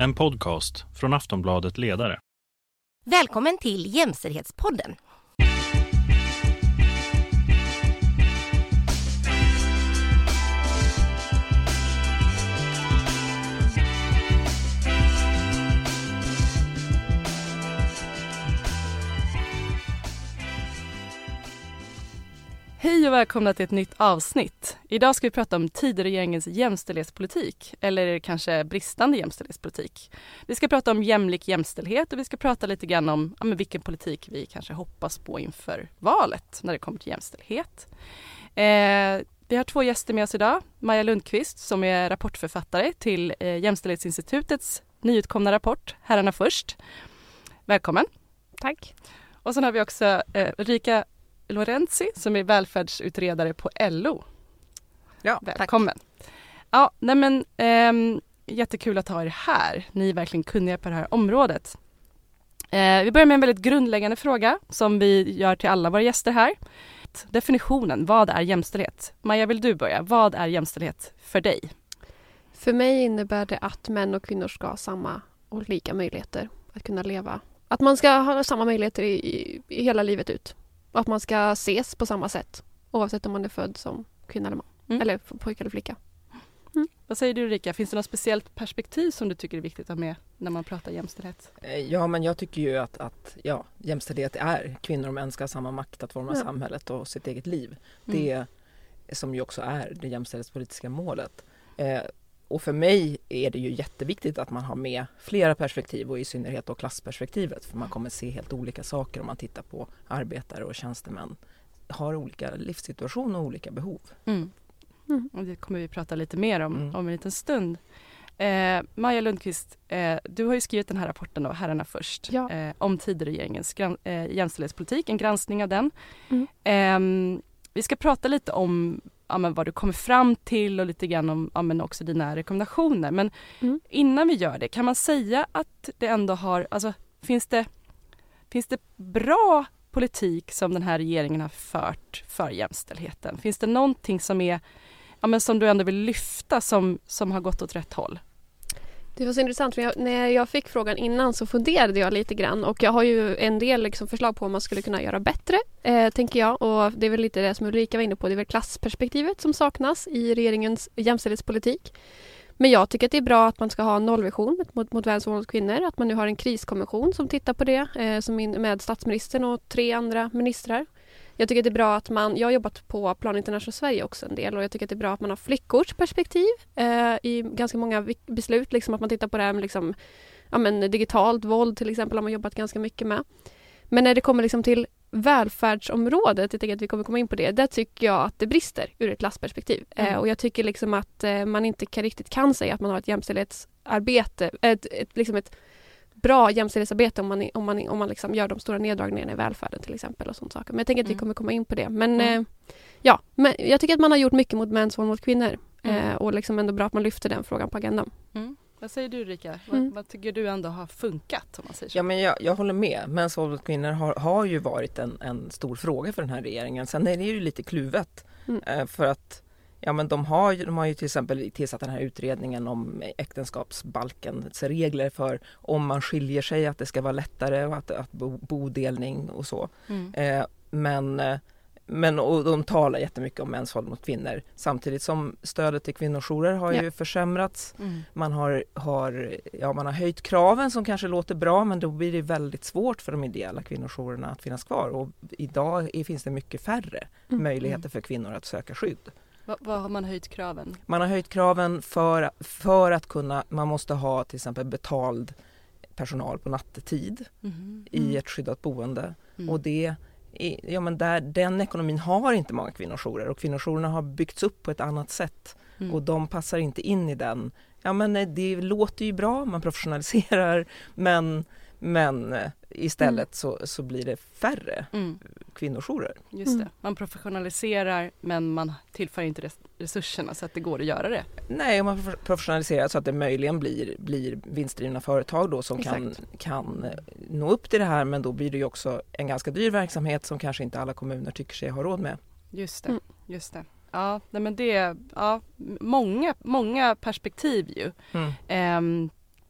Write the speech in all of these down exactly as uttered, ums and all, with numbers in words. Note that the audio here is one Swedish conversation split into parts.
En podcast från Aftonbladet Ledare. Välkommen till Jämställdhetspodden. Hej och välkomna till ett nytt avsnitt. Idag ska vi prata om Tidöregeringens jämställdhetspolitik, eller kanske bristande jämställdhetspolitik. Vi ska prata om jämlik jämställdhet och vi ska prata lite grann om ja, men vilken politik vi kanske hoppas på inför valet när det kommer till jämställdhet. Eh, vi har två gäster med oss idag. Maja Lundqvist som är rapportförfattare till eh, Jämställdhetsinstitutets nyutkomna rapport Herrarna först. Välkommen. Tack. Och sen har vi också eh, Ulrika Lorenzi som är välfärdsutredare på L O. Ja, välkommen. Tack. Ja, nej men eh, jättekul att ha er här. Ni är verkligen kunniga på det här området. Eh, vi börjar med en väldigt grundläggande fråga som vi gör till alla våra gäster här. Definitionen, vad är jämställdhet? Maja, vill du börja? Vad är jämställdhet för dig? För mig innebär det att män och kvinnor ska ha samma och lika möjligheter att kunna leva. Att man ska ha samma möjligheter i, i, i hela livet ut. Och att man ska ses på samma sätt oavsett om man är född som kvinna eller man. Mm. Eller pojke eller flicka. Mm. Vad säger du Ulrika? Finns det något speciellt perspektiv som du tycker är viktigt att ha med när man pratar jämställdhet? Ja, men jag tycker ju att, att ja, jämställdhet är kvinnor och män ska ha samma makt att forma ja. samhället och sitt eget liv. Mm. Det som ju också är det jämställdhetspolitiska målet. Eh, och för mig är det ju jätteviktigt att man har med flera perspektiv och i synnerhet då klassperspektivet. För man kommer se helt olika saker om man tittar på arbetare och tjänstemän. Har olika livssituation och olika behov. Mm. Mm. Och det kommer vi prata lite mer om mm. om en liten stund. Eh, Maja Lundqvist, eh, du har ju skrivit den här rapporten då, Herrarna först, ja. eh, om Tidöregeringens gran- eh, jämställdhetspolitik, en granskning av den. Mm. Eh, vi ska prata lite om ja, men vad du kommer fram till och lite grann om ja, men också dina rekommendationer. Men mm. innan vi gör det, kan man säga att det ändå har, alltså finns det, finns det bra politik som den här regeringen har fört för jämställdheten? Finns det någonting som är ja, men som du ändå vill lyfta som, som har gått åt rätt håll? Det var så intressant, för jag, när jag fick frågan innan så funderade jag lite grann och jag har ju en del liksom förslag på vad man skulle kunna göra bättre, eh, tänker jag, och det är väl lite det som Ulrika var inne på, det är väl klassperspektivet som saknas i regeringens jämställdhetspolitik. Men jag tycker att det är bra att man ska ha en nollvision mot, mot mäns våld mot kvinnor, att man nu har en kriskommission som tittar på det eh, som in, med statsministern och tre andra ministrar. Jag tycker att det är bra att man, jag har jobbat på Plan International Sverige också en del och jag tycker att det är bra att man har flickors perspektiv eh, i ganska många beslut, liksom att man tittar på det här med liksom, ja, men digitalt våld till exempel har man jobbat ganska mycket med. Men när det kommer liksom till välfärdsområdet, jag tänker att vi kommer komma in på det, där tycker jag att det brister ur ett klassperspektiv. Mm. Eh, och jag tycker liksom att eh, man inte kan, riktigt kan säga att man har ett jämställdhetsarbete, ett, ett, liksom ett bra jämställdhetsarbete om man, om man, om man liksom gör de stora neddragningarna i välfärden till exempel och sånt saker. Men jag tänker att vi kommer komma in på det. Men mm. eh, ja, men jag tycker att man har gjort mycket mot mäns våld mot kvinnor mm. eh, och liksom ändå bra att man lyfter den frågan på agendan. Mm. Vad säger du Ulrika? Mm. Vad, vad tycker du ändå har funkat? Om man säger så? Ja, men jag, jag håller med. Mäns våld mot kvinnor har, har ju varit en, en stor fråga för den här regeringen. Sen är det ju lite kluvet mm. eh, för att ja, men de har, de har ju till exempel tillsatt den här utredningen om äktenskapsbalkens regler för om man skiljer sig, att det ska vara lättare och att, att bo, bodelning och så. Mm. Eh, men men och de talar jättemycket om mäns våld mot kvinnor. Samtidigt som stödet till kvinnojourer har ja. ju försämrats. Mm. Man har, har, ja, man har höjt kraven som kanske låter bra, men då blir det väldigt svårt för de ideella kvinnojourerna att finnas kvar. Och idag finns det mycket färre mm. möjligheter för kvinnor att söka skydd. Vad, vad har man höjt kraven? Man har höjt kraven för, för att kunna, man måste ha till exempel betald personal på nattetid mm. i ett skyddat boende. Mm. Och det, ja, men där, den ekonomin har inte många kvinnojourer och kvinnojourerna har byggts upp på ett annat sätt. Mm. Och de passar inte in i den. Ja, men det låter ju bra, man professionaliserar, men... Men istället mm. så, så blir det färre mm. kvinnojourer. Just det. Man professionaliserar men man tillför inte resurserna så att det går att göra det. Nej, man professionaliserar så att det möjligen blir, blir vinstdrivna företag då som kan, kan nå upp till det här. Men då blir det ju också en ganska dyr verksamhet som kanske inte alla kommuner tycker sig ha råd med. Just det, mm. just det. Ja, nej, men det är ja, många, många perspektiv ju. Mm. Um,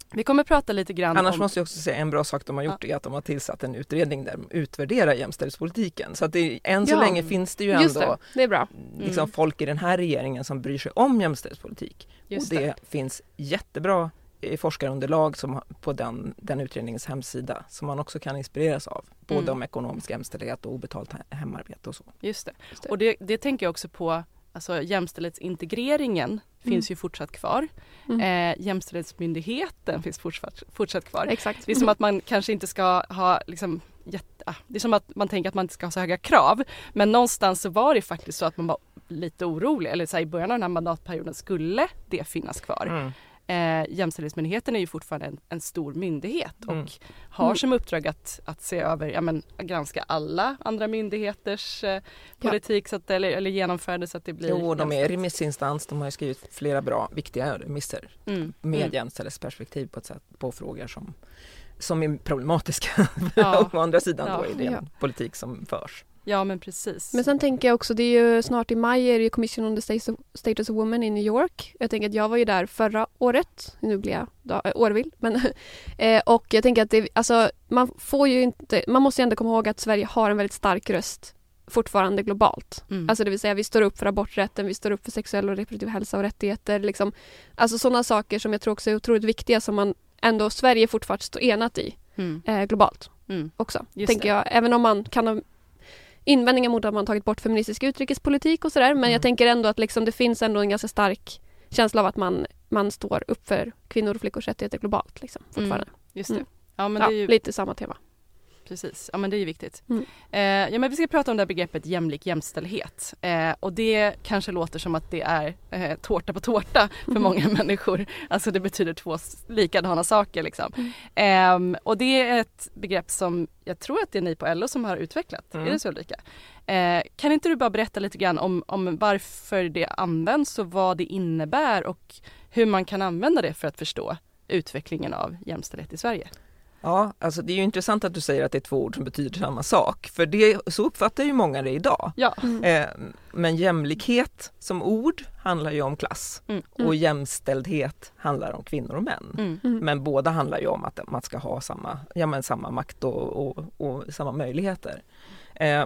Vi kommer prata lite grann Annars om... måste jag också säga en bra sak de har gjort, ja. är att de har tillsatt en utredning där de utvärderar jämställdhetspolitiken. Så att det, än så ja. länge finns det ju Just ändå det. Det är bra. liksom Mm. folk i den här regeringen som bryr sig om jämställdhetspolitik. Just och det, det. finns jättebra eh, forskarunderlag som, på den, den utredningens hemsida som man också kan inspireras av. Både Mm. om ekonomisk jämställdhet och obetalt he- hemarbete och så. Just det. Just det. Och det, det tänker jag också på, alltså jämställdhetsintegreringen mm. finns ju fortsatt kvar. Mm. Eh, jämställdhetsmyndigheten finns fortsatt, fortsatt kvar. Exakt. Det är som att man kanske inte ska ha liksom, jätte, ah, det är som att man tänker att man inte ska ha så höga krav. Men någonstans så var det faktiskt så att man var lite orolig. Eller så här, i början av den här mandatperioden skulle det finnas kvar. Mm. Eh, Jämställdhetsmyndigheten är ju fortfarande en, en stor myndighet och Mm. har Mm. som uppdrag att, att se över, ja men granska alla andra myndigheters eh, politik så att, eller, eller genomföra det så att det blir Jo, de är jämställt. remissinstans, de har ju skrivit flera bra, viktiga remisser Mm. med Mm. jämställdhetsperspektiv på ett sätt, på frågor som, som är problematiska. Ja. Å andra sidan Ja. då är det en Ja. politik som förs. Ja men precis. Men sen tänker jag också, det är ju snart i maj är det ju Commission on the Status of, Status of Women i New York. Jag tänker att jag var ju där förra året, nu blir jag då, äh, årvill, men eh, och jag tänker att det, alltså, man får ju inte, man måste ju ändå komma ihåg att Sverige har en väldigt stark röst fortfarande globalt. Mm. Alltså det vill säga vi står upp för aborträtten, vi står upp för sexuell och reproduktiv hälsa och rättigheter. Liksom. Alltså sådana saker som jag tror också är otroligt viktiga som man ändå Sverige fortfarande står enat i Mm. eh, globalt Mm. också. Just Tänker det. jag, även om man kan ha invändningar mot att man tagit bort feministisk utrikespolitik och sådär. Men Mm. jag tänker ändå att liksom det finns ändå en ganska stark känsla av att man, man står upp för kvinnor och flickors rättigheter globalt. Liksom, fortfarande. Just det. Mm. Ja men Ja, det är ju lite samma tema. precis. Ja men det är ju viktigt. Mm. Eh, ja men vi ska prata om det här begreppet jämlik jämställdhet. Eh, och det kanske låter som att det är eh, tårta på tårta för Mm. många människor. Alltså det betyder två s- likadana saker liksom. Mm. Eh, och det är ett begrepp som jag tror att det är ni på L O som har utvecklat. Mm. Är det så Ulrika? Eh, kan inte du bara berätta lite grann om, om varför det används och vad det innebär och hur man kan använda det för att förstå utvecklingen av jämställdhet i Sverige? Ja, alltså det är ju intressant att du säger att det är två ord som betyder samma sak. För det, så uppfattar ju många det idag. Ja. Mm. Eh, men jämlikhet som ord handlar ju om klass. Mm. Och jämställdhet handlar om kvinnor och män. Mm. Mm. Men båda handlar ju om att man ska ha samma, ja, men samma makt och, och, och samma möjligheter. Eh,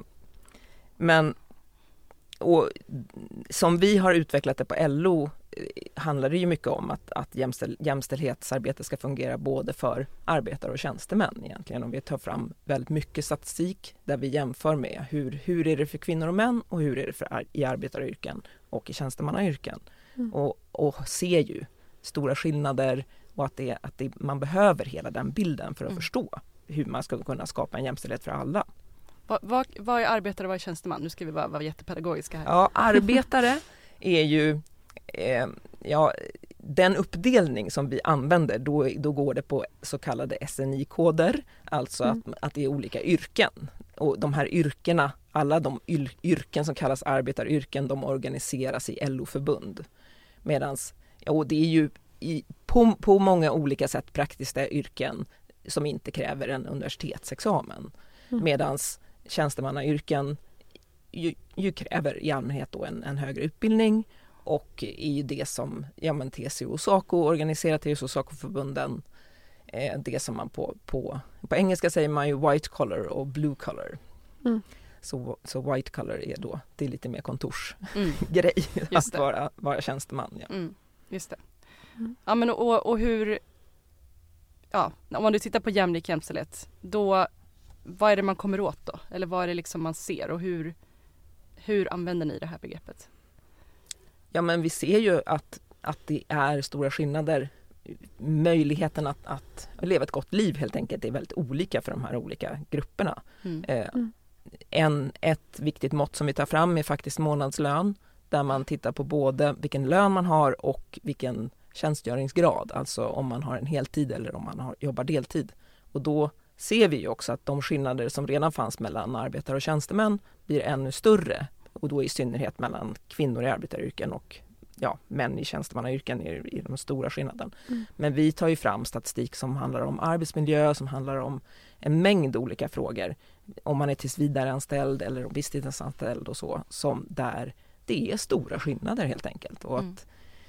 men och, som vi har utvecklat det på L O eh, handlar det ju mycket om att, att jämställ, jämställdhetsarbete ska fungera både för arbetare och tjänstemän egentligen. Om vi tar fram väldigt mycket statistik där vi jämför med hur, hur är det för kvinnor och män och hur är det för ar- i arbetaryrken och i tjänstemannayrken. Mm. Och, och ser ju stora skillnader och att, det, att det, man behöver hela den bilden för att Mm. förstå hur man ska kunna skapa en jämställdhet för alla. Vad, vad, vad är arbetare och vad är tjänsteman? Nu ska vi bara vara jättepedagogiska här. Ja, arbetare är ju eh, ja, den uppdelning som vi använder, då, då går det på så kallade S N I-koder, alltså Mm. att, att det är olika yrken. Och de här yrkena, alla de yr, yrken som kallas arbetaryrken, de organiseras i L O-förbund. Medans, och det är ju i, på, på många olika sätt praktiska yrken som inte kräver en universitetsexamen. Mm. Medans tjänstemannayrken ju, ju kräver i allmänhet då en, en högre utbildning och är ju det som ja, men T C O och SACO organiserar, T C O och SACO-förbunden, eh, det som man på, på, på engelska säger man ju white collar och blue collar. Mm. Så, så white collar är då, det är lite mer kontorsgrej Mm. att det. vara, vara tjänsteman. Ja. Mm, just det. Mm. Ja men och, och hur, ja om man nu tittar på jämlik jämställdhet, då vad är det man kommer åt då? Eller vad är det liksom man ser och hur, hur använder ni det här begreppet? Ja, men vi ser ju att, att det är stora skillnader. Möjligheten att, att leva ett gott liv helt enkelt är väldigt olika för de här olika grupperna. Mm. Eh, Mm. en, ett viktigt mått som vi tar fram är faktiskt månadslön, där man tittar på både vilken lön man har och vilken tjänstgöringsgrad, alltså om man har en heltid eller om man har, jobbar deltid. Och då ser vi ju också att de skillnader som redan fanns mellan arbetare och tjänstemän blir ännu större, och då i synnerhet mellan kvinnor i arbetaryrken och ja, män i tjänstemannayrken är, är de stora skillnaden. Mm. Men vi tar ju fram statistik som handlar om arbetsmiljö, som handlar om en mängd olika frågor. Om man är tillsvidareanställd eller visstidsanställd och så, som där det är stora skillnader helt enkelt. Och Mm. att,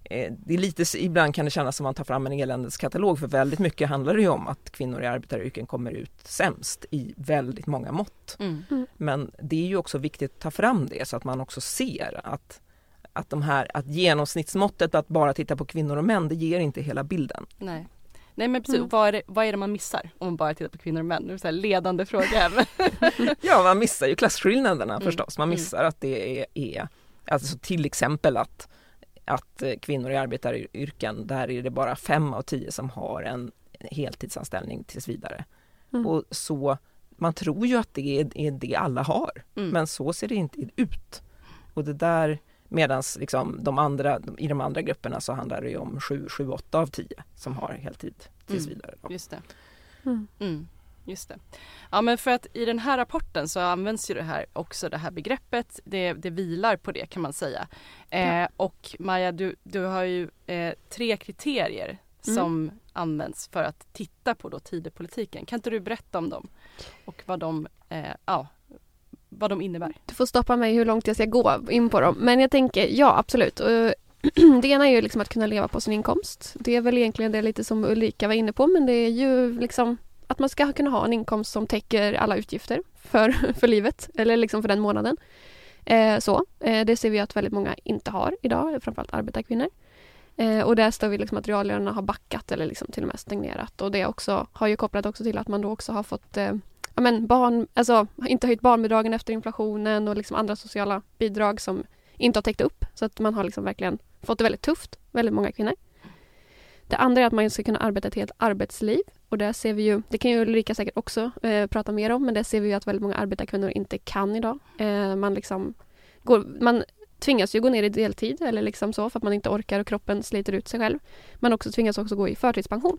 det är lite, ibland kan det kännas som att man tar fram en eländeskatalog, för väldigt mycket handlar det ju om att kvinnor i arbetaryrken kommer ut sämst i väldigt många mått. Mm. Mm. Men det är ju också viktigt att ta fram det så att man också ser att, att, de här, att genomsnittsmåttet att bara titta på kvinnor och män, det ger inte hela bilden. Nej. Nej men precis, Mm. vad, är det, vad är det man missar om man bara tittar på kvinnor och män? Det är så här ledande fråga här. Ja, man missar ju klasskillnaderna Mm. förstås. Man missar att det är, är alltså till exempel att, att kvinnor i arbetaryrken, där är det bara fem av tio som har en heltidsanställning tills vidare. Mm. Och så, man tror ju att det är, är det alla har, Mm. men så ser det inte ut. Och det där, medans liksom de andra, i de andra grupperna så handlar det ju om sju, sju, åtta av tio som har heltid tills Mm. vidare. Då. Just det. Mm. Mm, just det. Ja, men för att i den här rapporten så används ju det här också det här begreppet. Det, det vilar på det kan man säga. Eh, Ja. Och Maja, du, du har ju eh, tre kriterier Mm. som används för att titta på då Tidöpolitiken. Kan inte du berätta om dem och vad de, eh, ja, vad de innebär? Du får stoppa mig hur långt jag ska gå in på dem. Men jag tänker, ja absolut. Och det ena är ju liksom att kunna leva på sin inkomst. Det är väl egentligen det lite som Ulrika var inne på, men det är ju liksom att man ska kunna ha en inkomst som täcker alla utgifter för, för livet eller liksom för den månaden. Eh, så. Eh, det ser vi att väldigt många inte har idag, framförallt arbetarkvinnor. Eh, och där står vi liksom att reallönerna har backat eller liksom till och med stagnerat. Och det också, har ju kopplat också till att man då också har fått eh, ja, men barn, alltså inte höjt barnbidragen efter inflationen och liksom andra sociala bidrag som inte har täckt upp. Så att man har liksom verkligen fått det väldigt tufft, väldigt många kvinnor. Det andra är att man ska kunna arbeta ett helt arbetsliv. Och där ser vi ju, det kan ju Ulrika säkert också eh, prata mer om, men det ser vi ju att väldigt många arbetarkvinnor inte kan idag. Eh, man liksom går, man tvingas ju gå ner i deltid eller liksom så för att man inte orkar och kroppen sliter ut sig själv. Man också tvingas också gå i förtidspension.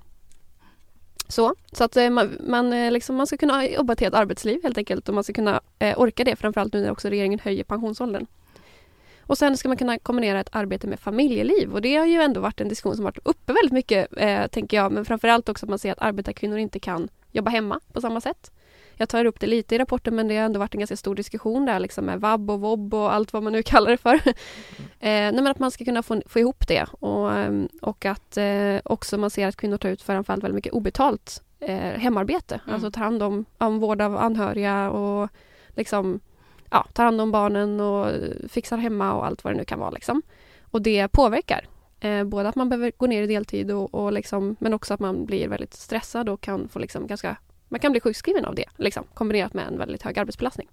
Så, så att eh, man, man, eh, liksom, man ska kunna jobba ett helt arbetsliv helt enkelt och man ska kunna eh, orka det, framförallt nu när också regeringen höjer pensionsåldern. Och sen ska man kunna kombinera ett arbete med familjeliv och det har ju ändå varit en diskussion som varit uppe väldigt mycket eh, tänker jag, men framförallt också att man ser att arbetarkvinnor inte kan jobba hemma på samma sätt. Jag tar upp det lite i rapporten, men det har ändå varit en ganska stor diskussion där liksom med vab och vobb och allt vad man nu kallar det för. eh, nej, men att man ska kunna få, få ihop det och, och att eh, också man ser att kvinnor tar ut framförallt väldigt mycket obetalt eh, hemarbete. Mm. Alltså tar hand om, om vård av anhöriga och liksom ja, tar hand om barnen och fixar hemma och allt vad det nu kan vara. Liksom. Och det påverkar. Eh, både att man behöver gå ner i deltid och, och liksom, men också att man blir väldigt stressad och kan få liksom ganska, man kan bli sjukskriven av det. Liksom, kombinerat med en väldigt hög arbetsbelastning.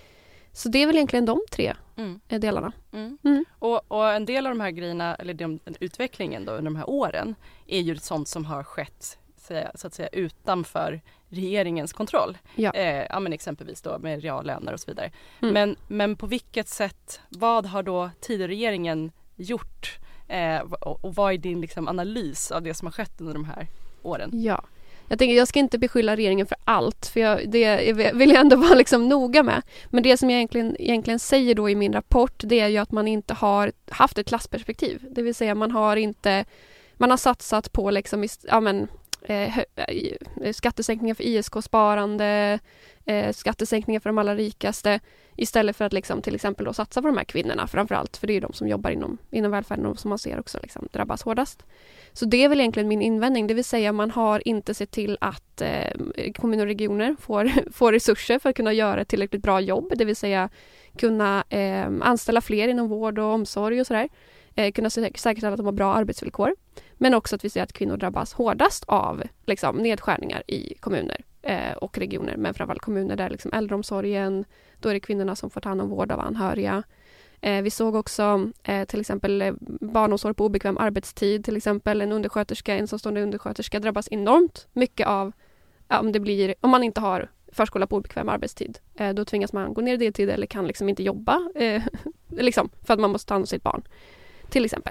Så det är väl egentligen de tre Mm. eh, delarna. Mm. Mm. Och, och en del av de här grejerna, eller den, den utvecklingen då, under de här åren är ju sånt som har skett så att säga utanför regeringens kontroll. Ja. Eh, ja, men exempelvis då med reallöner och så vidare. Mm. Men, men på vilket sätt, vad har då Tidöregeringen gjort? Eh, och, och vad är din liksom, analys av det som har skett under de här åren? Ja. Jag tänker, jag ska inte beskylla regeringen för allt, för jag, det vill jag ändå vara liksom noga med. Men det som jag egentligen, egentligen säger då i min rapport, det är ju att man inte har haft ett klassperspektiv. Det vill säga man har inte, man har satsat på liksom, ja men, eh, skattesänkningar för I S K-sparande, eh, skattesänkningar för de allra rikaste, istället för att liksom, till exempel då satsa på de här kvinnorna framförallt, för det är de som jobbar inom, inom välfärden och som man ser också liksom, drabbas hårdast. Så det är väl egentligen min invändning, det vill säga man har inte sett till att eh, kommuner och regioner får, får resurser för att kunna göra ett tillräckligt bra jobb, det vill säga kunna eh, anställa fler inom vård och omsorg och sådär. Eh, kunna sä- säkerställa att de har bra arbetsvillkor. Men också att vi ser att kvinnor drabbas hårdast av liksom, nedskärningar i kommuner eh, och regioner. Men framförallt kommuner där liksom, äldreomsorgen, då är det kvinnorna som får ta hand om vård av anhöriga. Eh, vi såg också eh, till exempel eh, barnomsorg på obekväm arbetstid. Till exempel en undersköterska, en ensamstående undersköterska drabbas enormt mycket av ja, om, det blir, om man inte har förskola på obekväm arbetstid. Eh, då tvingas man gå ner i deltid eller kan liksom inte jobba eh, liksom, för att man måste ta hand om sitt barn. Till exempel.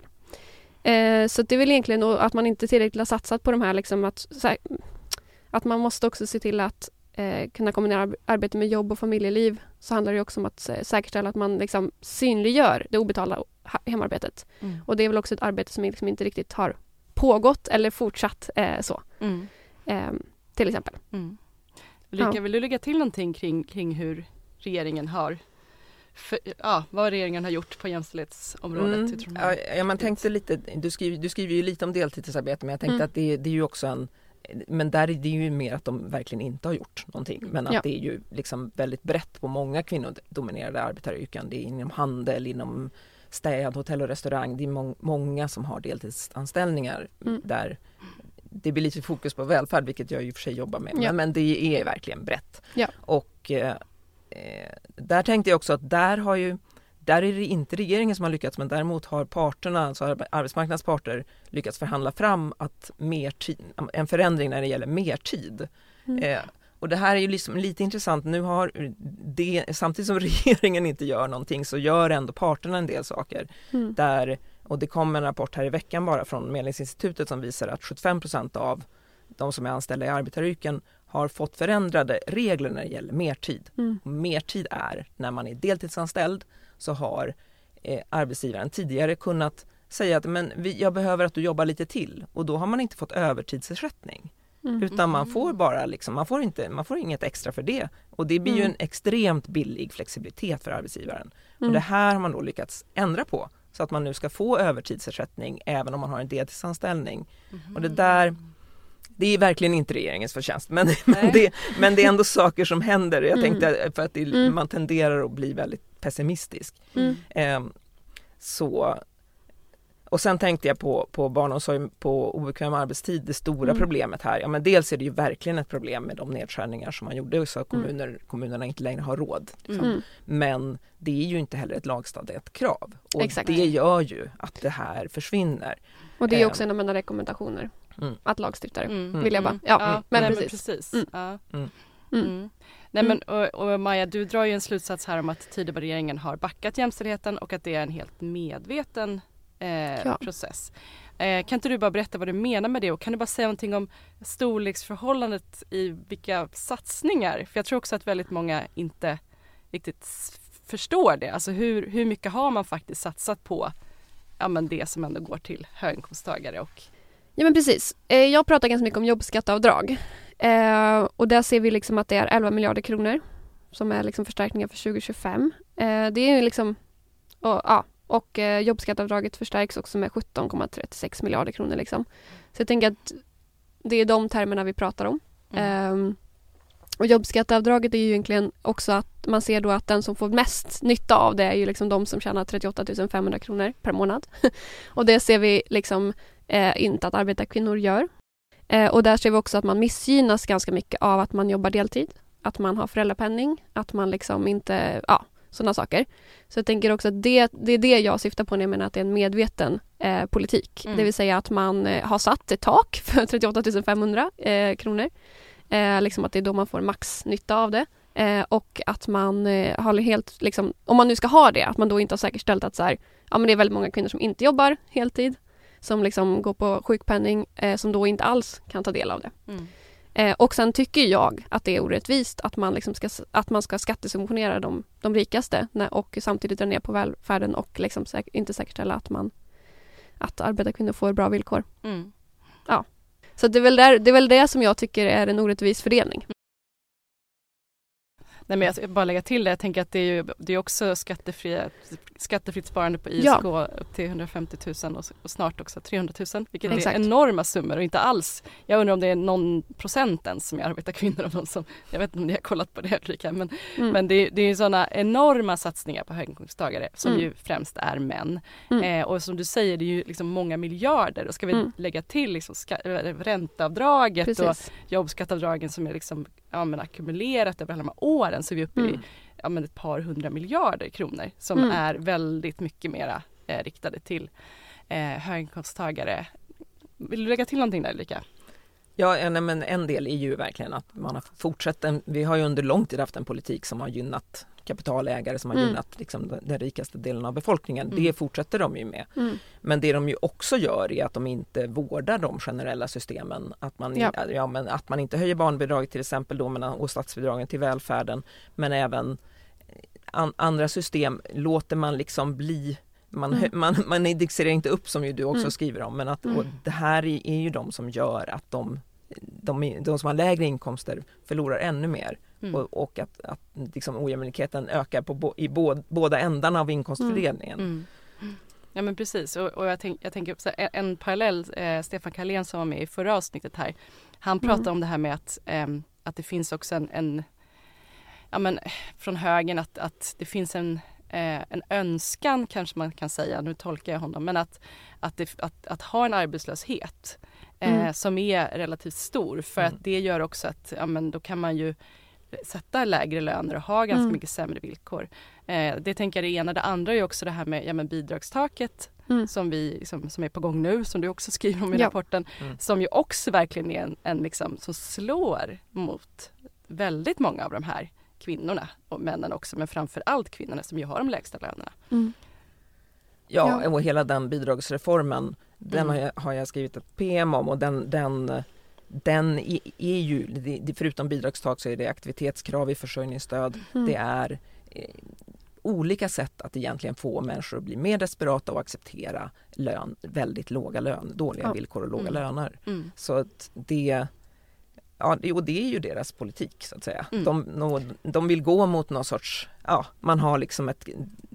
Eh, så det är väl egentligen att man inte tillräckligt har satsat på de här liksom att, här, att man måste också se till att eh, kunna kombinera ar- arbete med jobb och familjeliv. Så handlar det också om att eh, säkerställa att man liksom synliggör det obetalda ha- hemarbetet. Mm. Och det är väl också ett arbete som liksom inte riktigt har pågått eller fortsatt eh, så. Mm. Eh, till exempel. Mm. Ulrika, Ja. vill du lägga till någonting kring, kring hur regeringen har för, ja, vad regeringen har gjort på jämställdhetsområdet. Mm. Jag tror Ja, ja, man tänkte lite, du skriver, du skriver ju lite om deltidsarbete, men jag tänkte Mm. att det, det är ju också en, men där är det ju mer att de verkligen inte har gjort någonting, men att Ja. det är ju liksom väldigt brett på många kvinnodominerade arbetaryrken. Det är inom handel, inom städ, hotell och restaurang. Det är må- många som har deltidsanställningar Mm. där det blir lite fokus på välfärd, vilket jag i och för sig jobbar med, Ja. men, men det är verkligen brett. Ja. Och eh, eh, där tänkte jag också att där har ju Där är det inte regeringen som har lyckats, men däremot har parterna, alltså arbetsmarknadens parter, lyckats förhandla fram att mer tid, en förändring när det gäller mer tid. Mm. Eh, och det här är ju liksom lite intressant. Nu har det, samtidigt som regeringen inte gör någonting, så gör ändå parterna en del saker. Mm. Där, och det kom en rapport här i veckan bara från Medlingsinstitutet som visar att sjuttiofem procent av de som är anställda i arbetaryrken har fått förändrade regler när det gäller mertid. Mm. Mertid är när man är deltidsanställd, så har eh, arbetsgivaren tidigare kunnat säga att men vi, jag behöver att du jobbar lite till, och då har man inte fått övertidsersättning. Mm. Utan man får bara liksom, man får inte, man får inget extra för det. Och det blir ju Mm. en extremt billig flexibilitet för arbetsgivaren. Mm. Och det här har man då lyckats ändra på, så att man nu ska få övertidsersättning även om man har en deltidsanställning. Mm. Och det där, det är verkligen inte regeringens förtjänst, men, men, det, men det är ändå saker som händer. Jag Mm. tänkte, för att det, Mm. man tenderar att bli väldigt pessimistisk. Mm. Ehm, så, och sen tänkte jag på, på barnomsorg på obekväm arbetstid, det stora Mm. problemet här. Ja, men dels är det ju verkligen ett problem med de nedskärningar som man gjorde, så att kommuner, kommunerna inte längre har råd. Liksom. Mm. Men det är ju inte heller ett lagstadgat krav. Och Exakt. det gör ju att det här försvinner. Och det är Ehm. också en av mina rekommendationer. Mm. Att lagstiftare. Mm. Vill jag bara. Mm. Ja, Mm. men nej, precis. Men precis. Mm. Ja. Mm. Mm. Mm. Nej, men, och, och Maja, du drar ju en slutsats här om att Tideregeringen har backat jämställdheten och att det är en helt medveten eh, Ja. process. Eh, kan inte du bara berätta vad du menar med det, och kan du bara säga någonting om storleksförhållandet i vilka satsningar? För jag tror också att väldigt många inte riktigt s- förstår det. Alltså hur, hur mycket har man faktiskt satsat på ja, men det som ändå går till höginkomsttagare? Och... Ja men precis. Eh, Jag pratar ganska mycket om jobbskatteavdrag. Eh, och där ser vi liksom att det är elva miljarder kronor som är liksom förstärkningar för tjugo tjugofem. Eh, det är ju liksom, och, ja, och eh, jobbskatteavdraget förstärks också med sjutton komma trettiosex miljarder kronor liksom. Så jag tänker att det är de termerna vi pratar om. Mm. Eh, och jobbskatteavdraget är ju egentligen också att man ser då att den som får mest nytta av det är ju liksom de som tjänar trettioåtta tusen femhundra kronor per månad. Och det ser vi liksom eh, inte att arbetarkvinnor gör. Eh, och där ser vi också att man missgynnas ganska mycket av att man jobbar deltid. Att man har föräldrapenning, att man liksom inte, ja, sådana saker. Så jag tänker också att det, det är det jag syftar på när jag menar att det är en medveten eh, politik. Mm. Det vill säga att man eh, har satt ett tak för trettioåtta tusen femhundra eh, kronor. Eh, liksom att det är då man får max nytta av det. Eh, och att man eh, har helt, liksom, om man nu ska ha det, att man då inte har säkerställt att så här, ja, men det är väldigt många kvinnor som inte jobbar heltid. Som liksom går på sjukpenning, eh, som då inte alls kan ta del av det. Mm. Eh, och sen tycker jag att det är orättvist att man, liksom ska, att man ska skattesubventionera de, de rikaste när, och samtidigt dra ner på välfärden och liksom säk- inte säkerställa att, man, att arbetarkvinnor får bra villkor. Mm. Så det är, väl där, det är väl det som jag tycker är en orättvis fördelning. Nej, men jag ska bara lägga till det. Jag tänker att det är ju det är också skattefria, skattefritt sparande på I S K Ja. upp till hundrafemtio tusen och, och snart också trehundra tusen. Vilket Exakt. är enorma summor och inte alls. Jag undrar om det är någon procent ens som är arbetarkvinnor av de som, jag vet inte om ni har kollat på det Ulrika, men, Mm. men det, det är sådana enorma satsningar på höginkomsttagare som Mm. ju främst är män. Mm. Eh, och som du säger, det är ju liksom många miljarder. Och ska vi Mm. lägga till liksom ska, ränteavdraget och Precis. jobbskatteavdragen som är liksom, ja, men ackumulerat över alla de här åren, så är vi uppe i Mm. ja, men ett par hundra miljarder kronor som Mm. är väldigt mycket mera eh, riktade till eh, höginkomsttagare. Vill du lägga till någonting där, Ulrika? Ja, en, men en del är ju verkligen att man har fortsatt en, vi har ju under lång tid haft en politik som har gynnat kapitalägare, som har Mm. gynnat liksom den, den rikaste delen av befolkningen. Mm. Det fortsätter de ju med. Mm. Men det de ju också gör är att de inte vårdar de generella systemen. Att man, Ja. ja, men att man inte höjer barnbidraget till exempel då, men, och statsbidragen till välfärden. Men även an, andra system låter man liksom bli. Man, Mm. man, man indexerar inte upp, som ju du också Mm. skriver om. Men att, Mm. och det här är, är ju de som gör att de, de, de som har lägre inkomster förlorar ännu mer mm. och, och att, att liksom ojämlikheten ökar på bo, i bo, båda ändarna av inkomstfördelningen. Mm. Mm. Ja men precis, och, och jag, tänk, jag tänker så här, en, en parallell, eh, Stefan Karlén som var med i förra avsnittet här, han pratade mm. om det här med att, eh, att det finns också en, en ja men från högern att, att det finns en Eh, en önskan kanske man kan säga, nu tolkar jag honom, men att, att, det, att, att ha en arbetslöshet eh, mm. som är relativt stor, för mm. att det gör också att ja, men då kan man ju sätta lägre löner och ha ganska mm. mycket sämre villkor. Eh, det tänker jag det ena. Det andra är också det här med ja, men bidragstaket mm. som, vi, som, som är på gång nu, som du också skriver om i ja. rapporten, mm. som ju också verkligen är en, en liksom, som slår mot väldigt många av de här kvinnorna och männen också, men framför allt kvinnorna som ju har de lägsta lönerna. Mm. Ja, och hela den bidragsreformen, den mm. har, jag, har jag skrivit ett P M om, och den, den, den är, är ju, förutom bidragstak så är det aktivitetskrav i försörjningsstöd, mm. det är eh, olika sätt att egentligen få människor att bli mer desperata och acceptera lön, väldigt låga lön, dåliga ja. villkor och låga mm. löner. Mm. Så att det Ja, och det är ju deras politik så att säga. Mm. De, de vill gå mot någon sorts, ja, man har liksom ett,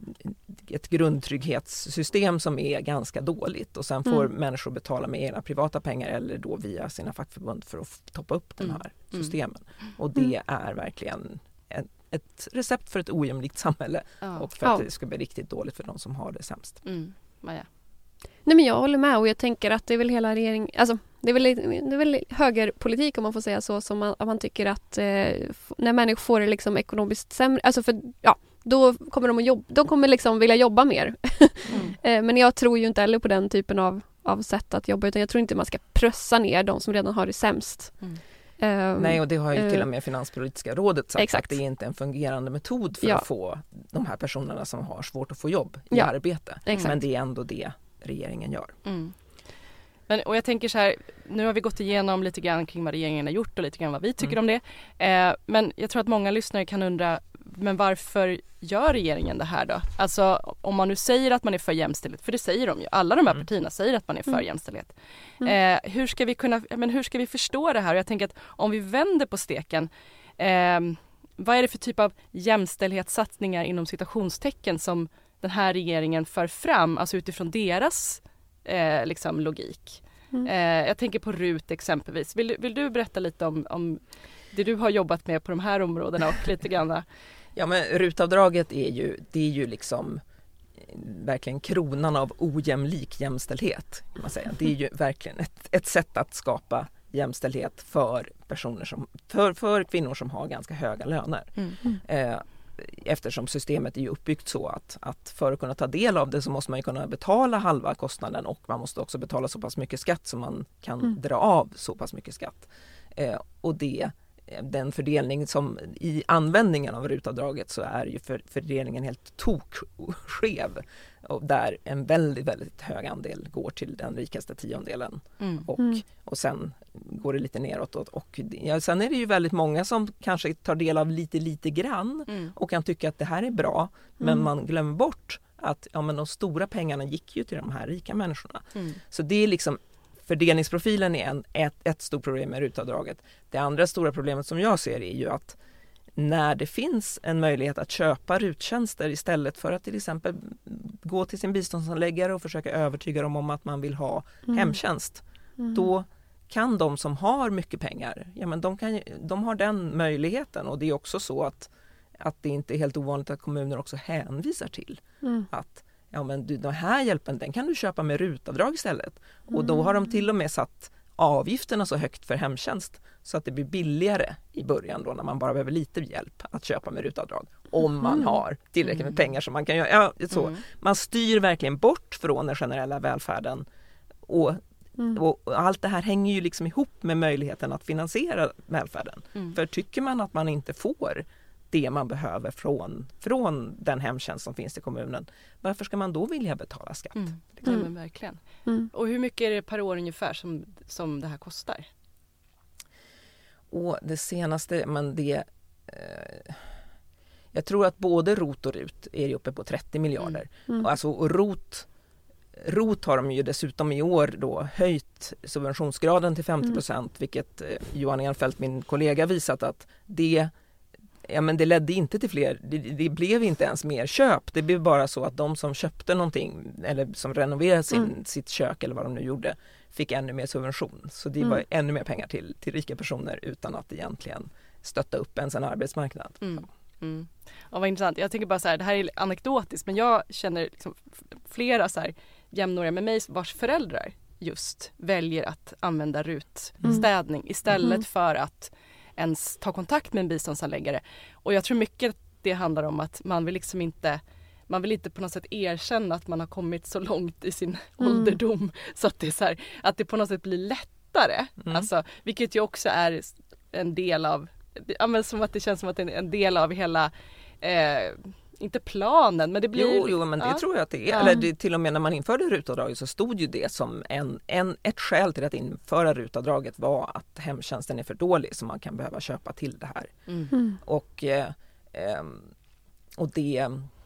ett grundtrygghetssystem som är ganska dåligt, och sen får mm. människor betala med egna privata pengar eller då via sina fackförbund för att toppa upp de här mm. systemen. Och det är verkligen ett, ett recept för ett ojämlikt samhälle ja. och för att ja. det ska bli riktigt dåligt för de som har det sämst. Mm. Maja. Nej, men jag håller med, och jag tänker att det är väl hela regeringen, alltså det är väl, det är väl högerpolitik om man får säga så, som man, man tycker att eh, när människor får det liksom ekonomiskt sämre, alltså för ja, då kommer de att jobba, de kommer liksom vilja jobba mer. Mm. eh, men jag tror ju inte heller på den typen av, av sätt att jobba, utan jag tror inte man ska pressa ner de som redan har det sämst. Mm. Um, Nej, och det har ju till och med Finanspolitiska rådet sagt exakt. att det är inte en fungerande metod för ja. att få de här personerna som har svårt att få jobb i ja. arbete. Exakt. Men det är ändå det regeringen gör. Mm. Men, och jag tänker så här, nu har vi gått igenom lite grann kring vad regeringen har gjort och lite grann vad vi tycker mm. om det. Eh, men jag tror att många lyssnare kan undra, men varför gör regeringen det här då? Alltså om man nu säger att man är för jämställdhet, för det säger de ju, alla de här mm. partierna säger att man är för mm. jämställdhet. Eh, hur ska vi kunna, men hur ska vi förstå det här? Och jag tänker att om vi vänder på steken, eh, vad är det för typ av jämställdhetssatsningar inom citationstecken som den här regeringen för fram, alltså utifrån deras eh, liksom logik. Mm. Eh, jag tänker på R U T exempelvis. Vill, vill du berätta lite om, om det du har jobbat med på de här områdena och lite grann? Ja, men R U T-avdraget är ju, det är ju liksom verkligen kronan av ojämlik jämställdhet, kan man säga. Det är ju verkligen ett, ett sätt att skapa jämställdhet för personer som, för, för kvinnor som har ganska höga löner. Mm. Eh, eftersom systemet är ju uppbyggt så att, att för att kunna ta del av det så måste man ju kunna betala halva kostnaden, och man måste också betala så pass mycket skatt som man kan mm. dra av så pass mycket skatt. Eh, och det, den fördelning som i användningen av R U T-avdraget, så är ju för, fördelningen helt tokskev, och där en väldigt, väldigt hög andel går till den rikaste tiondelen mm. Och, mm. och sen går det lite neråt. Och, och ja, sen är det ju väldigt många som kanske tar del av lite, lite grann mm. och kan tycka att det här är bra, men mm. man glömmer bort att ja, men de stora pengarna gick ju till de här rika människorna. Mm. Så det är liksom, fördelningsprofilen är en, ett, ett stort problem med R U T-avdraget. Det andra stora problemet som jag ser är ju att när det finns en möjlighet att köpa R U T-tjänster istället för att till exempel gå till sin biståndsanläggare och försöka övertyga dem om att man vill ha mm. hemtjänst, mm. då kan de som har mycket pengar, ja, men de, kan, de har den möjligheten. Och det är också så att, att det inte är helt ovanligt att kommuner också hänvisar till mm. att ja, men du, den här hjälpen, den kan du köpa med R U T-avdrag istället. Mm. Och då har de till och med satt avgifterna så högt för hemtjänst så att det blir billigare i början då, när man bara behöver lite hjälp att köpa med R U T-avdrag. Om man mm. har tillräckligt med pengar som man kan göra. Ja, så. Mm. Man styr verkligen bort från den generella välfärden. Och, mm. och, och allt det här hänger ju liksom ihop med möjligheten att finansiera välfärden. Mm. För tycker man att man inte får det man behöver från, från den hemtjänst som finns i kommunen, varför ska man då vilja betala skatt? Mm. Ja, men verkligen. Mm. Och hur mycket är det per år ungefär som, som det här kostar? Och det senaste, men det eh, jag tror att både R O T och R U T är uppe på trettio miljarder. Mm. Mm. Och alltså, och R O T R O T har de ju dessutom i år då höjt subventionsgraden till femtio procent, mm. vilket eh, Johan Enfeldt, min kollega, visat att det ja, men det ledde inte till fler, det, det blev inte ens mer köp. Det blev bara så att de som köpte någonting eller som renoverade sin, mm. sitt kök eller vad de nu gjorde fick ännu mer subvention. Så det mm. var ännu mer pengar till, till rika personer utan att egentligen stötta upp ens en arbetsmarknad. Mm. Mm. Ja, vad intressant. Jag tänker bara så här, det här är anekdotiskt, men jag känner liksom flera så här jämnåriga med mig vars föräldrar just väljer att använda rutstädning mm. istället mm. för att ens ta kontakt med en biståndsanläggare. Och jag tror mycket det handlar om att man vill liksom inte man vill inte på något sätt erkänna att man har kommit så långt i sin mm. ålderdom så att det är så här, att det på något sätt blir lättare. Mm. Alltså, vilket ju också är en del av, ja, men som att det känns som att det är en del av hela eh, inte planen, men det blir... Jo, jo men det ja. tror jag att det är. Ja. Eller det, till och med när man införde rutavdraget så stod ju det som en, en, ett skäl till att införa rutavdraget var att hemtjänsten är för dålig så man kan behöva köpa till det här. Mm. Mm. Och, eh, eh, och det...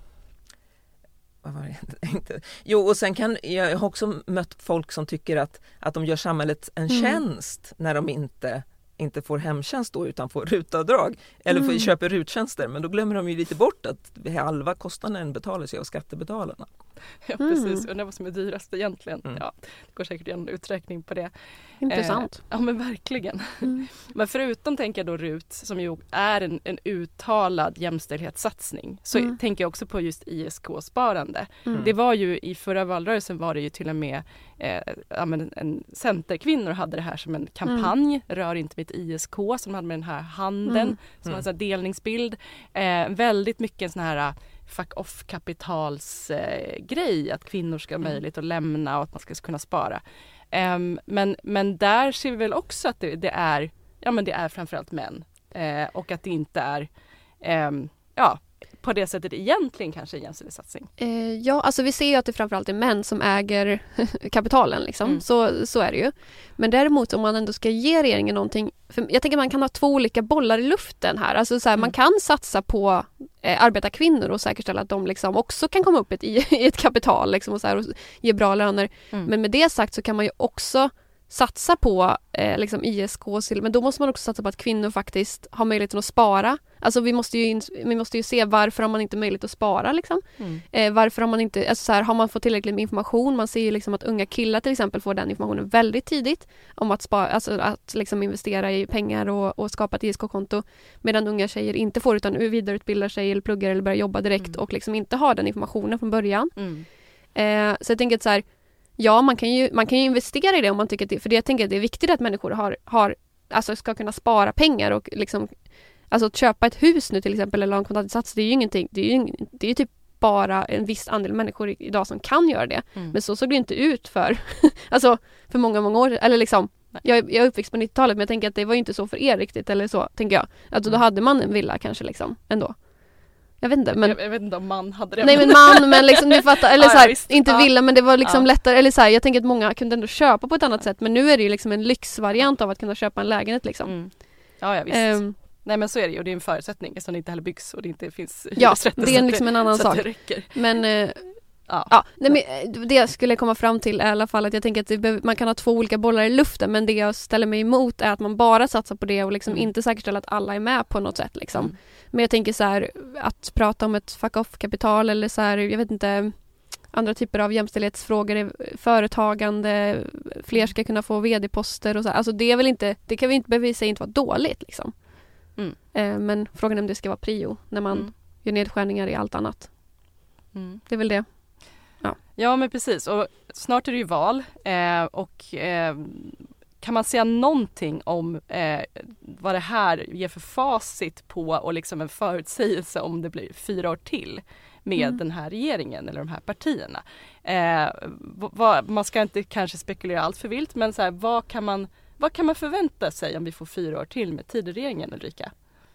Vad var det? Inte. Jo, och sen kan jag har också mött folk som tycker att, att de gör samhället en mm. tjänst när de inte... inte får hemtjänst då utan får rutavdrag eller får, mm. köper ruttjänster, men då glömmer de ju lite bort att halva kostnaden betalas ju av skattebetalarna. Ja, precis. Mm. Och det var som är dyrast egentligen. Mm. Ja, det går säkert en uträkning på det. Intressant. Eh, ja, men verkligen. Mm. Men förutom tänker jag då R U T som ju är en, en uttalad jämställdhetssatsning så mm. tänker jag också på just I S K-sparande. Mm. Det var ju i förra valrörelsen var det ju till och med eh, ja, men en centerkvinnor hade det här som en kampanj. Mm. Rör inte mitt I S K som hade med den här handeln mm. som var en sån här delningsbild. Eh, väldigt mycket en sån här fuck off-kapitals eh, grej att kvinnor ska ha möjlighet att lämna och att man ska kunna spara. Um, men, men där ser vi väl också att det, det är ja men det är framförallt män eh, och att det inte är um, ja på det sättet egentligen kanske en jämställdhetssatsning. Eh, ja, alltså vi ser ju att det framförallt är män som äger kapitalen liksom. Mm. Så, så är det ju. Men däremot om man ändå ska ge regeringen någonting, för jag tänker man kan ha två olika bollar i luften här. Alltså så här, mm. man kan satsa på eh, arbetarkvinnor och säkerställa att de liksom också kan komma upp ett, i, i ett kapital liksom, och, så här, och ge bra löner. Mm. Men med det sagt så kan man ju också satsa på eh, liksom I S K, men då måste man också satsa på att kvinnor faktiskt har möjligheten att spara. Alltså vi måste ju, vi måste ju se varför har man inte möjlighet att spara liksom. Mm. Eh, varför har man inte, alltså så här, har man fått tillräckligt med information? Man ser ju liksom att unga killar till exempel får den informationen väldigt tidigt om att spara, alltså att liksom investera i pengar och, och skapa ett I S K-konto, medan unga tjejer inte får utan vidareutbildar sig eller pluggar eller börjar jobba direkt mm. och liksom inte har den informationen från början. Mm. Eh, så jag tänker att så här, ja, man kan ju man kan ju investera i det om man tycker att det, för det, jag tänker att det är viktigt att människor har, har alltså ska kunna spara pengar och liksom alltså att köpa ett hus nu till exempel eller en kontantinsats, det är ju ingenting, det är ju, det är ju typ bara en viss andel människor idag som kan göra det. Mm. Men så såg det inte ut för alltså för många många år eller liksom jag, jag är uppväxt på nittiotalet, men jag tänker att det var ju inte så för er riktigt eller så, tänker jag. Alltså då hade man en villa kanske liksom ändå. Jag vet inte, men jag, jag vet inte om man hade det. Nej, men man, men liksom du fattar eller ja, så här, inte ja. Villa, men det var liksom ja. lättare eller så här, jag tänker att många kunde ändå köpa på ett annat sätt, men nu är det ju liksom en lyxvariant av att kunna köpa en lägenhet liksom. Mm. Ja, ja visst. Um, Nej, men så är det ju, och det är en förutsättning eftersom det inte heller byggs och det inte finns ja, det är liksom en annan sak. Men uh, ja, ja nej, men det jag skulle komma fram till är i alla fall att jag tänker att det be- man kan ha två olika bollar i luften, men det jag ställer mig emot är att man bara satsar på det och liksom mm. inte säkerställer att alla är med på något sätt liksom. Mm. Men jag tänker så här, att prata om ett fuck off-kapital eller så här, jag vet inte, andra typer av jämställdhetsfrågor, företagande, fler ska kunna få vd-poster och så här. Alltså det är väl inte, det kan vi inte bevisa inte vara dåligt liksom. Mm. Eh, men frågan är om det ska vara prio när man mm. gör nedskärningar i allt annat. Mm. Det är väl det. Ja. Ja, men precis. Och snart är det ju val eh, och eh, kan man säga någonting om eh, vad det här ger för facit på och liksom en förutsägelse om det blir fyra år till med mm. den här regeringen eller de här partierna. Eh, vad, man ska inte kanske spekulera allt för vilt, men så här, vad kan man vad kan man förvänta sig om vi får fyra år till med Tidöregeringen, Ulrika?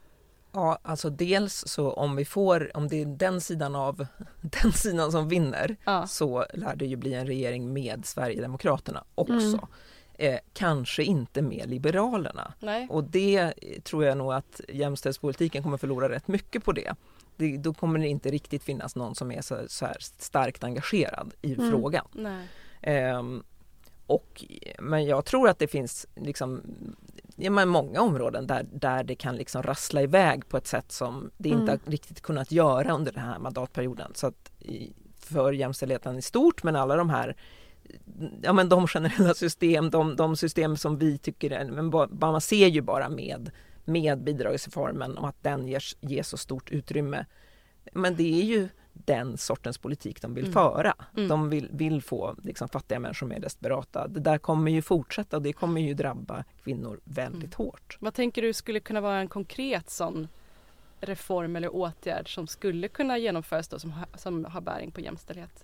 Ja, alltså dels så om vi får, om det är den sidan av den sidan som vinner ja. så lär det ju bli en regering med Sverigedemokraterna också. Mm. Eh, kanske inte med Liberalerna. Nej. Och det tror jag nog att jämställdhetspolitiken kommer förlora rätt mycket på det. det då kommer det inte riktigt finnas någon som är så, så här starkt engagerad i mm. frågan. Nej. Eh, och, men jag tror att det finns liksom ja, men många områden där, där det kan liksom rassla iväg på ett sätt som det inte Mm. har riktigt kunnat göra under den här mandatperioden. Så att i, för jämställdheten i stort, men alla de här, ja men de generella system, de, de system som vi tycker är, men bara, man ser ju bara med, med bidragsreformen om att den ger, ger så stort utrymme. Men det är ju den sortens politik de vill Mm. föra. Mm. De vill, vill få liksom, fattiga människor mer desperata. Det där kommer ju fortsätta och det kommer ju drabba kvinnor väldigt Mm. hårt. Vad tänker du skulle kunna vara en konkret sån reform eller åtgärd som skulle kunna genomföras då som, ha, som har bäring på jämställdhet?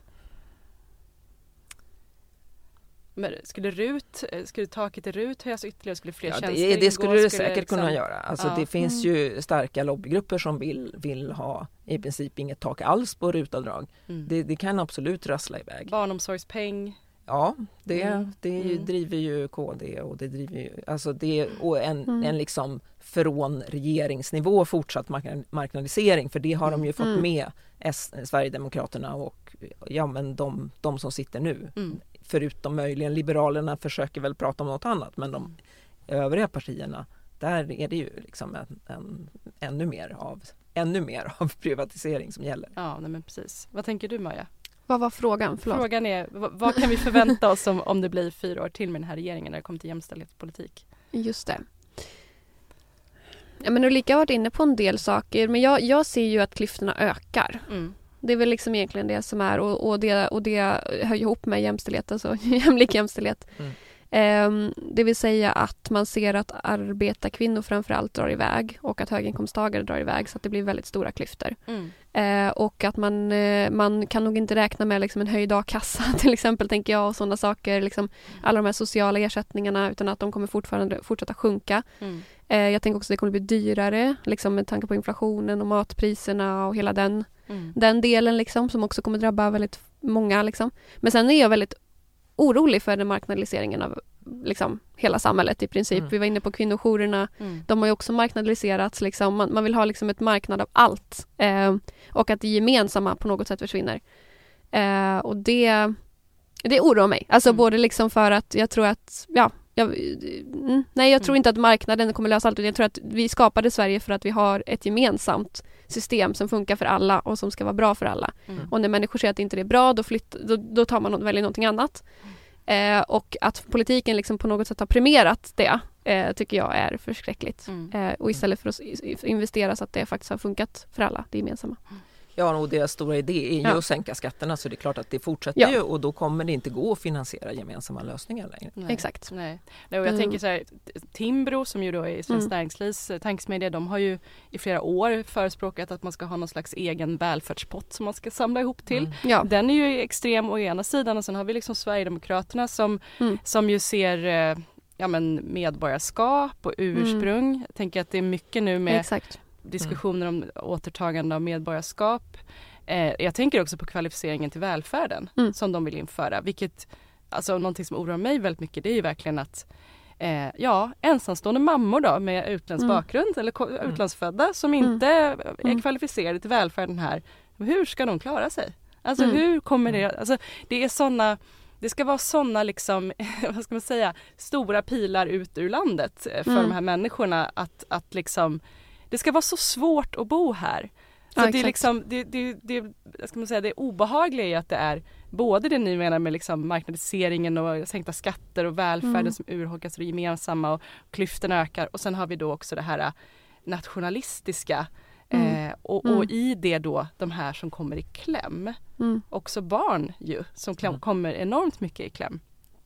Men skulle RUT, skulle taket i RUT höjas ytterligare? Skulle fler Ja, tjänster det, det skulle ingå? det säkert liksom, kunna göra. Alltså, Ja. Det finns ju starka lobbygrupper som vill, vill ha i princip inget tak alls på rutavdrag. Mm. Det, det kan absolut rassla iväg. Barnomsorgspeng. Ja, det, Mm. det är ju, Mm. driver ju K D och det driver ju, alltså det, och en, Mm. en liksom från regeringsnivå fortsatt markna- marknadisering, för det har de ju fått Mm. med S, Sverigedemokraterna och ja, men de, de som sitter nu. Mm. Förutom möjligen Liberalerna försöker väl prata om något annat, men de övriga partierna, där är det ju liksom en, en, ännu, mer av, ännu mer av privatisering som gäller. Ja, nej men precis. Vad tänker du, Maja? Vad var frågan? Förlåt. Frågan är, vad, vad kan vi förvänta oss om, om det blir fyra år till med den här regeringen när det kommer till jämställdhetspolitik? Just det. Ja, men Ulrika har varit inne på en del saker, men jag, jag ser ju att klyftorna ökar. Mm. Det är väl liksom egentligen det som är, och, och, det, och det hör ihop med jämställdhet, alltså jämlik jämställdhet. Mm. Ehm, det vill säga att man ser att arbetarkvinnor framförallt drar iväg och att höginkomsttagare drar iväg, så att det blir väldigt stora klyftor. Mm. Eh, och att man, eh, man kan nog inte räkna med liksom en höjd a-kassa till exempel, tänker jag, och sådana saker. Liksom, alla de här sociala ersättningarna, utan att de kommer fortfarande fortsätta sjunka. Mm. Eh, jag tänker också att det kommer bli dyrare, liksom, med tanke på inflationen och matpriserna och hela den, Mm. den delen liksom, som också kommer drabba väldigt många. Liksom. Men sen är jag väldigt orolig för den marknadiseringen av liksom, hela samhället i princip. Mm. Vi var inne på kvinnojourerna. Mm. De har ju också marknadaliserats. Liksom. Man, man vill ha liksom, ett marknad av allt. Eh, och att det gemensamma på något sätt försvinner. Eh, och det, det oroar mig. Alltså Mm. både liksom för att jag tror att... Ja, jag, mm, nej, jag tror Mm. inte att marknaden kommer lösa allt. Jag tror att vi skapade Sverige för att vi har ett gemensamt system som funkar för alla och som ska vara bra för alla. Mm. Och när människor säger att det inte är bra, då, flytt, då, då tar man något, väljer någonting annat. Eh, och att politiken liksom på något sätt har premierat det eh, tycker jag är förskräckligt. Mm. Eh, och istället för att s- investera så att det faktiskt har funkat för alla, det gemensamma. Ja, och deras stora idé är ju Ja. att sänka skatterna, så det är klart att det fortsätter Ja. ju, och då kommer det inte gå att finansiera gemensamma lösningar längre. Nej. Exakt. Nej. Nej, och jag Mm. tänker så här, Timbro som ju då är Svenskt Mm. Näringslivs eh, tankesmedja, de har ju i flera år förespråkat att man ska ha någon slags egen välfärdspott som man ska samla ihop till. Mm. Ja. Den är ju extrem å ena sidan, och sen har vi liksom Sverigedemokraterna som, Mm. som ju ser eh, ja, men medborgarskap och ursprung. Jag tänker att det är mycket nu med Exakt. diskussioner om återtagande av medborgarskap. Eh, jag tänker också på kvalificeringen till välfärden Mm. som de vill införa. Vilket, alltså någonting som oroar mig väldigt mycket, det är ju verkligen att eh, ja, ensamstående mammor då med utländsk Mm. bakgrund eller ko- Mm. utlandsfödda som Mm. inte är Mm. kvalificerade till välfärden här. Hur ska de klara sig? Alltså Mm. hur kommer det, alltså det är såna, det ska vara såna liksom, vad ska man säga, stora pilar ut ur landet eh, för Mm. de här människorna att, att liksom, det ska vara så svårt att bo här. Så Ja, det är exakt. liksom, det, det, det, vad ska man säga, det obehagliga är att det är både det ni menar med liksom marknadiseringen och sänkta skatter och välfärden Mm. som urholkas och det gemensamma och klyftorna ökar. Och sen har vi då också det här nationalistiska Mm. eh, och, Mm. och i det då de här som kommer i kläm. Mm. Också barn ju som kläm, Mm. kommer enormt mycket i kläm.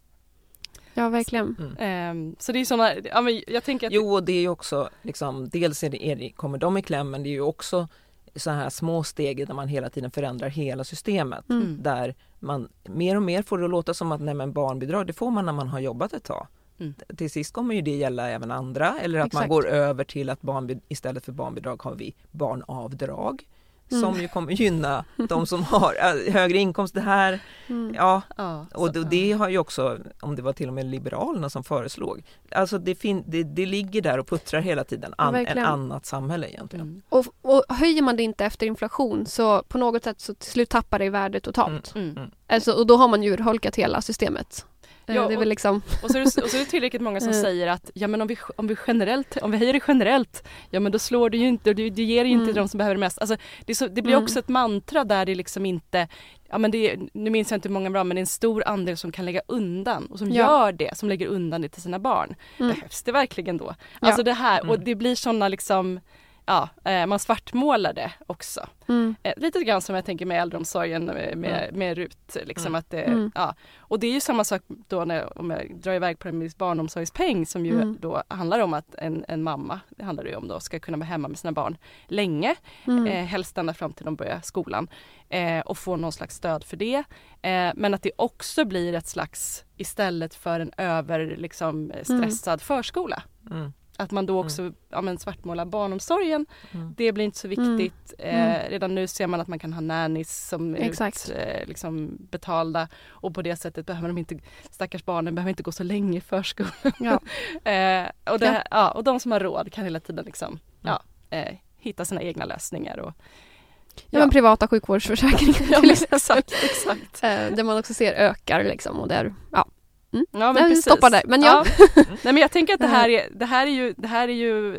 Ja, verkligen. Mm. Eh, så det är sådana, ja, men jag tänker att Jo, och det är ju också, liksom, dels är det, är det, kommer de i kläm, men det är ju också så här små steg där man hela tiden förändrar hela systemet. Mm. Mm. Där man mer och mer får det låta som att nej, men barnbidrag, det får man när man har jobbat ett tag. Mm. Till sist kommer ju det gälla även andra, eller att man Exakt. går över till att barnbid- istället för barnbidrag har vi barnavdrag. Mm. Som ju kommer gynna de som har äh, högre inkomst. Det här, Mm. ja, ja, och så- det, det har ju också, om det var till och med Liberalerna som föreslog, alltså det, fin- det, det ligger där och puttrar hela tiden, an- ett verkligen. annat samhälle egentligen. Mm. Och, och höjer man det inte efter inflation, så på något sätt så till slut tappar det i värde totalt. Mm. Alltså, och då har man ju urholkat hela systemet. Ja, det är väl liksom... och, så är det, och så är det tillräckligt många som säger att ja, men om, vi, om, vi generellt, om vi höjer det generellt, ja men då slår det ju inte och det, det ger ju inte Mm. de som behöver det mest. Alltså, det, är så, det blir Mm. också ett mantra där det liksom inte, ja men det är, nu minns jag inte hur många bra, men det är en stor andel som kan lägga undan och som Ja. gör det, som lägger undan det till sina barn. Mm. Behövs det verkligen då? Ja. Alltså det här, och Mm. det blir sådana liksom, ja, eh, man svartmålar det också. Mm. Eh, lite grann som jag tänker med äldreomsorgen med, med, med RUT. Liksom Mm. att det, Mm. ja. Och det är ju samma sak då när, om jag drar iväg på en viss barnomsorgspeng som ju Mm. då handlar om att en, en mamma, det handlar det ju om då, ska kunna vara hemma med sina barn länge. Mm. Eh, helst ända fram till de börjar skolan. Eh, och få någon slags stöd för det. Eh, men att det också blir ett slags, istället för en över liksom, stressad förskola. Mm. Att man då också ja, men svartmålar barnomsorgen. Mm. Det blir inte så viktigt. Mm. Eh, redan nu ser man att man kan ha nannies som är Exakt. ut, eh, liksom betalda. Och på det sättet behöver de inte, stackars barnen behöver inte gå så länge i förskolan. Ja. eh, och, det, Ja. ja, och de som har råd kan hela tiden liksom, ja, eh, hitta sina egna lösningar. Och, Ja, men privata sjukvårdsförsäkringar ja, till men exempel. exakt, exakt. Eh, där man också ser ökar liksom och där, ja. Mm. Ja, men Nej, precis. stoppa där. Men ja. Nej, men jag tänker att det här är, det här är ju, det här är ju,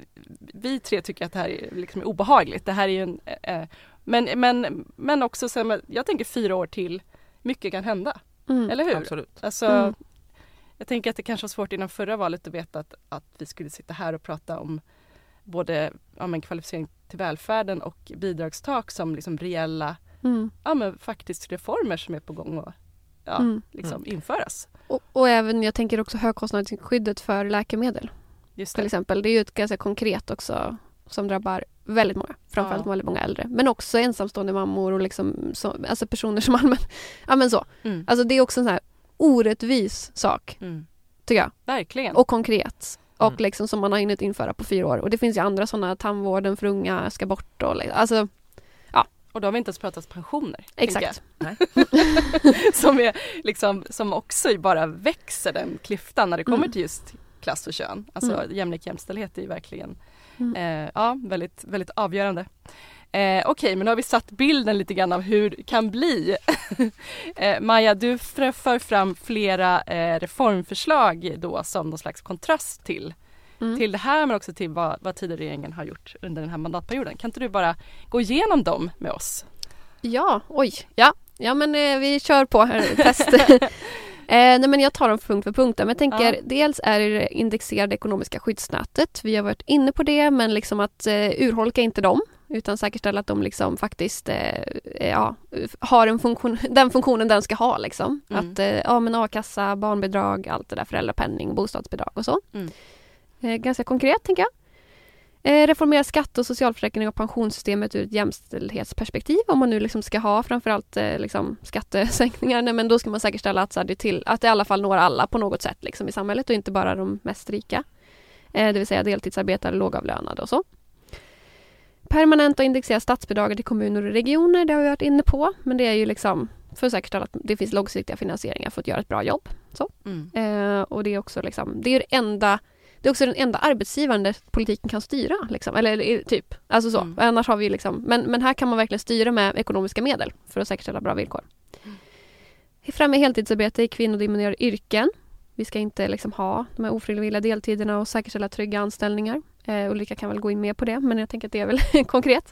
vi tre tycker att det här är, liksom är obehagligt. Det här är ju en, eh, men, men, men också så, jag tänker fyra år till, mycket kan hända. Mm. Eller hur? Absolut. Alltså, Mm. jag tänker att det kanske var svårt innan förra valet att veta att, att vi skulle sitta här och prata om både ja, men kvalificering till välfärden och bidragstak som liksom reella, Mm. ja men faktiskt reformer som är på gång att ja, Mm. liksom införas. Och, och även, jag tänker också högkostnadsskyddet för läkemedel Just till det. exempel. Det är ju ett ganska konkret också som drabbar väldigt många, framförallt Ja. väldigt många äldre. Men också ensamstående mammor och liksom så, alltså personer som allmänt, ja men så. Mm. Alltså det är också en sån här orättvis sak, Mm. tycker jag. Verkligen. Och konkret. Och Mm. liksom som man har hunnit införa på fyra år. Och det finns ju andra sådana, tandvården för unga ska bort och liksom, alltså Och då har vi inte ens pratat pensioner. exakt. Nej. tänker jag. som, är, liksom, som också bara växer den klyftan när det kommer Mm. till just klass och kön. Alltså Mm. jämlik jämställdhet är ju verkligen Mm. eh, ja, väldigt, väldigt avgörande. Eh, Okej, okay, men nu har vi satt bilden lite grann av hur det kan bli. eh, Maja, du f- för fram flera eh, reformförslag då som någon slags kontrast till Mm. till det här men också till vad, vad tidigare regeringen har gjort under den här mandatperioden. Kan inte du bara gå igenom dem med oss? Ja, oj. Ja, ja men eh, vi kör på här, test. eh, nej men jag tar dem punkt för punkt. Men jag tänker, Ja. dels är det indexerade ekonomiska skyddsnätet. Vi har varit inne på det, men liksom att eh, urholka inte dem, utan säkerställa att de liksom faktiskt eh, ja, har en funktion, den funktionen den ska ha. Liksom. Mm. Att eh, ja, men a-kassa, barnbidrag, allt det där, föräldrapenning, bostadsbidrag och så. Mm. Eh, ganska konkret, tänker jag. Eh, reformera skatte- och socialförsäkring och pensionssystemet ur ett jämställdhetsperspektiv. Om man nu liksom ska ha framförallt eh, liksom skattesänkningar, nej, men då ska man säkerställa att, så här, det till, att det i alla fall når alla på något sätt liksom, i samhället och inte bara de mest rika. Eh, det vill säga deltidsarbetare, lågavlönade och så. Permanenta och indexera statsbidrag till kommuner och regioner, det har vi varit inne på. Men det är ju liksom för att säkerställa att det finns långsiktiga finansieringar för att göra ett bra jobb. Så. Mm. Eh, och det är också liksom, det är det enda det är också den enda arbetsgivaren där politiken kan styra. Liksom. Eller eh, typ. Alltså så. Mm. Annars har vi liksom, men, men här kan man verkligen styra med ekonomiska medel för att säkerställa bra villkor. Mm. Främja heltidsarbete i kvinnodominerade yrken. Vi ska inte liksom ha de här ofrivilliga deltiderna och säkerställa trygga anställningar. Eh, Ulrika kan väl gå in mer på det, men jag tänker att det är väl konkret.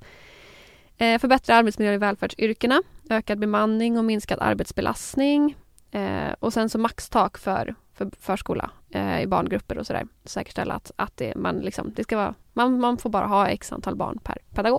Eh, förbättra arbetsmiljön i välfärdsyrkena. Ökad bemanning och minskad arbetsbelastning. Eh, och sen så maxtak för, för förskola eh, i barngrupper och sådär. Säkerställa att, att det, man, liksom, det ska vara, man, man får bara ha x antal barn per pedagog.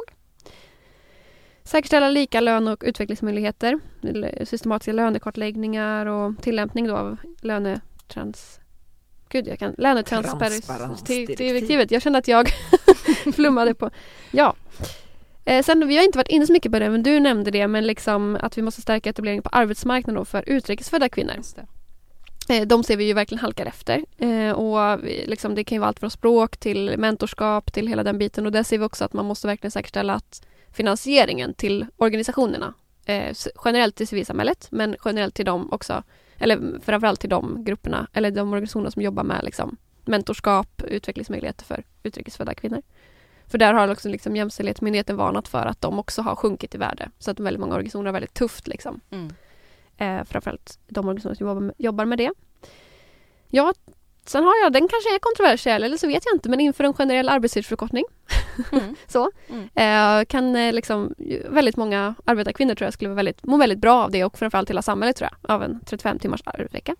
Säkerställa lika lön- och utvecklingsmöjligheter. Systematiska lönekartläggningar och tillämpning då av lönetrans... Gud, jag kan... Lönetransparensdirektivet. Jag kände att jag flummade på... Ja. Eh, sen, vi har inte varit inne så mycket på det, men du nämnde det, men liksom att vi måste stärka etableringen på arbetsmarknaden då för utrikesfödda kvinnor. Just det. Eh, de ser vi ju verkligen halkar efter. Eh, och vi, liksom, det kan ju vara allt från språk till mentorskap till hela den biten. Och där ser vi också att man måste verkligen säkerställa att finansieringen till organisationerna, eh, generellt till civilsamhället, men generellt till dem också, eller framförallt till de grupperna, eller de organisationer som jobbar med liksom, mentorskap, utvecklingsmöjligheter för utrikesfödda kvinnor. För där har också liksom Jämställdhetsmyndigheten varnat för att de också har sjunkit i värde. Så att väldigt många organisationer har väldigt tufft. Liksom. Mm. Eh, framförallt de organisationer som jobbar med, jobbar med det. Ja, sen har jag, den kanske är kontroversiell eller så vet jag inte, men inför en generell arbetstidsförkortning mm. så mm. Eh, kan eh, liksom väldigt många arbetarkvinnor tror jag skulle vara väldigt, må väldigt bra av det och framförallt hela samhället tror jag, av en trettiofem timmars arbetsvecka.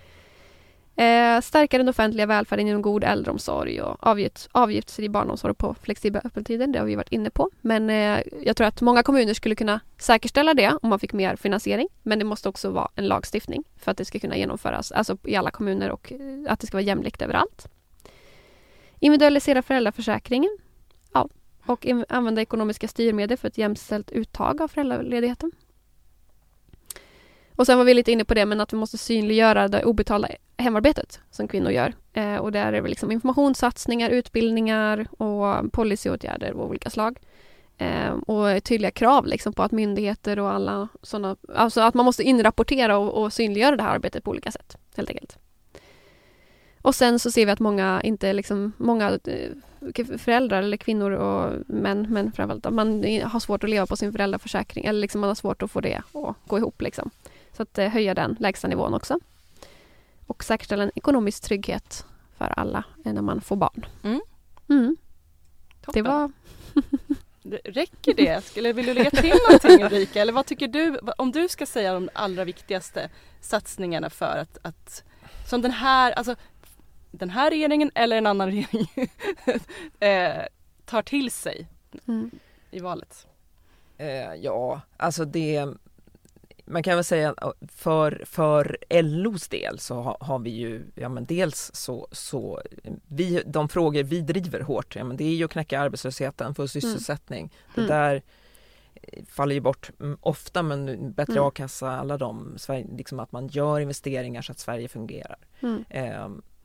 Eh, stärka den offentliga välfärden genom god äldreomsorg och avgift, avgiftsfri barnomsorg på flexibla öppettider. Det har vi varit inne på. Men eh, jag tror att många kommuner skulle kunna säkerställa det om man fick mer finansiering. Men det måste också vara en lagstiftning för att det ska kunna genomföras alltså i alla kommuner och att det ska vara jämlikt överallt. Individualisera föräldraförsäkringen. Ja. Och in- använda ekonomiska styrmedel för ett jämställt uttag av föräldraledigheten. Och sen var vi lite inne på det, men att vi måste synliggöra det obetalda hemarbetet som kvinnor gör. Eh, och där är det liksom informationssatsningar, utbildningar och policyåtgärder av olika slag. Eh, och tydliga krav liksom på att myndigheter och alla sådana, alltså att man måste inrapportera och, och synliggöra det här arbetet på olika sätt, helt enkelt. Och sen så ser vi att många inte liksom, många eh, föräldrar eller kvinnor och män, men framförallt att man har svårt att leva på sin föräldraförsäkring eller liksom man har svårt att få det att gå ihop liksom. Så att eh, höja den lägsta nivån också. Och säkerställa en ekonomisk trygghet för alla när man får barn. Mm. Mm. Det var... det, räcker det? Skulle, vill du lägga till någonting Ulrika? Eller vad tycker du, om du ska säga de allra viktigaste satsningarna för att, att som den här, alltså den här regeringen eller en annan regering eh, tar till sig mm. i valet? Eh, ja, alltså det... Man kan väl säga för, för L O:s del så har, har vi ju, ja men dels så, så vi, de frågor vi driver hårt, ja men det är ju att knäcka arbetslösheten, få sysselsättning. Mm. Det där faller ju bort ofta, men bättre mm. a-kassa, alla de, liksom att man gör investeringar så att Sverige fungerar. Mm. Eh,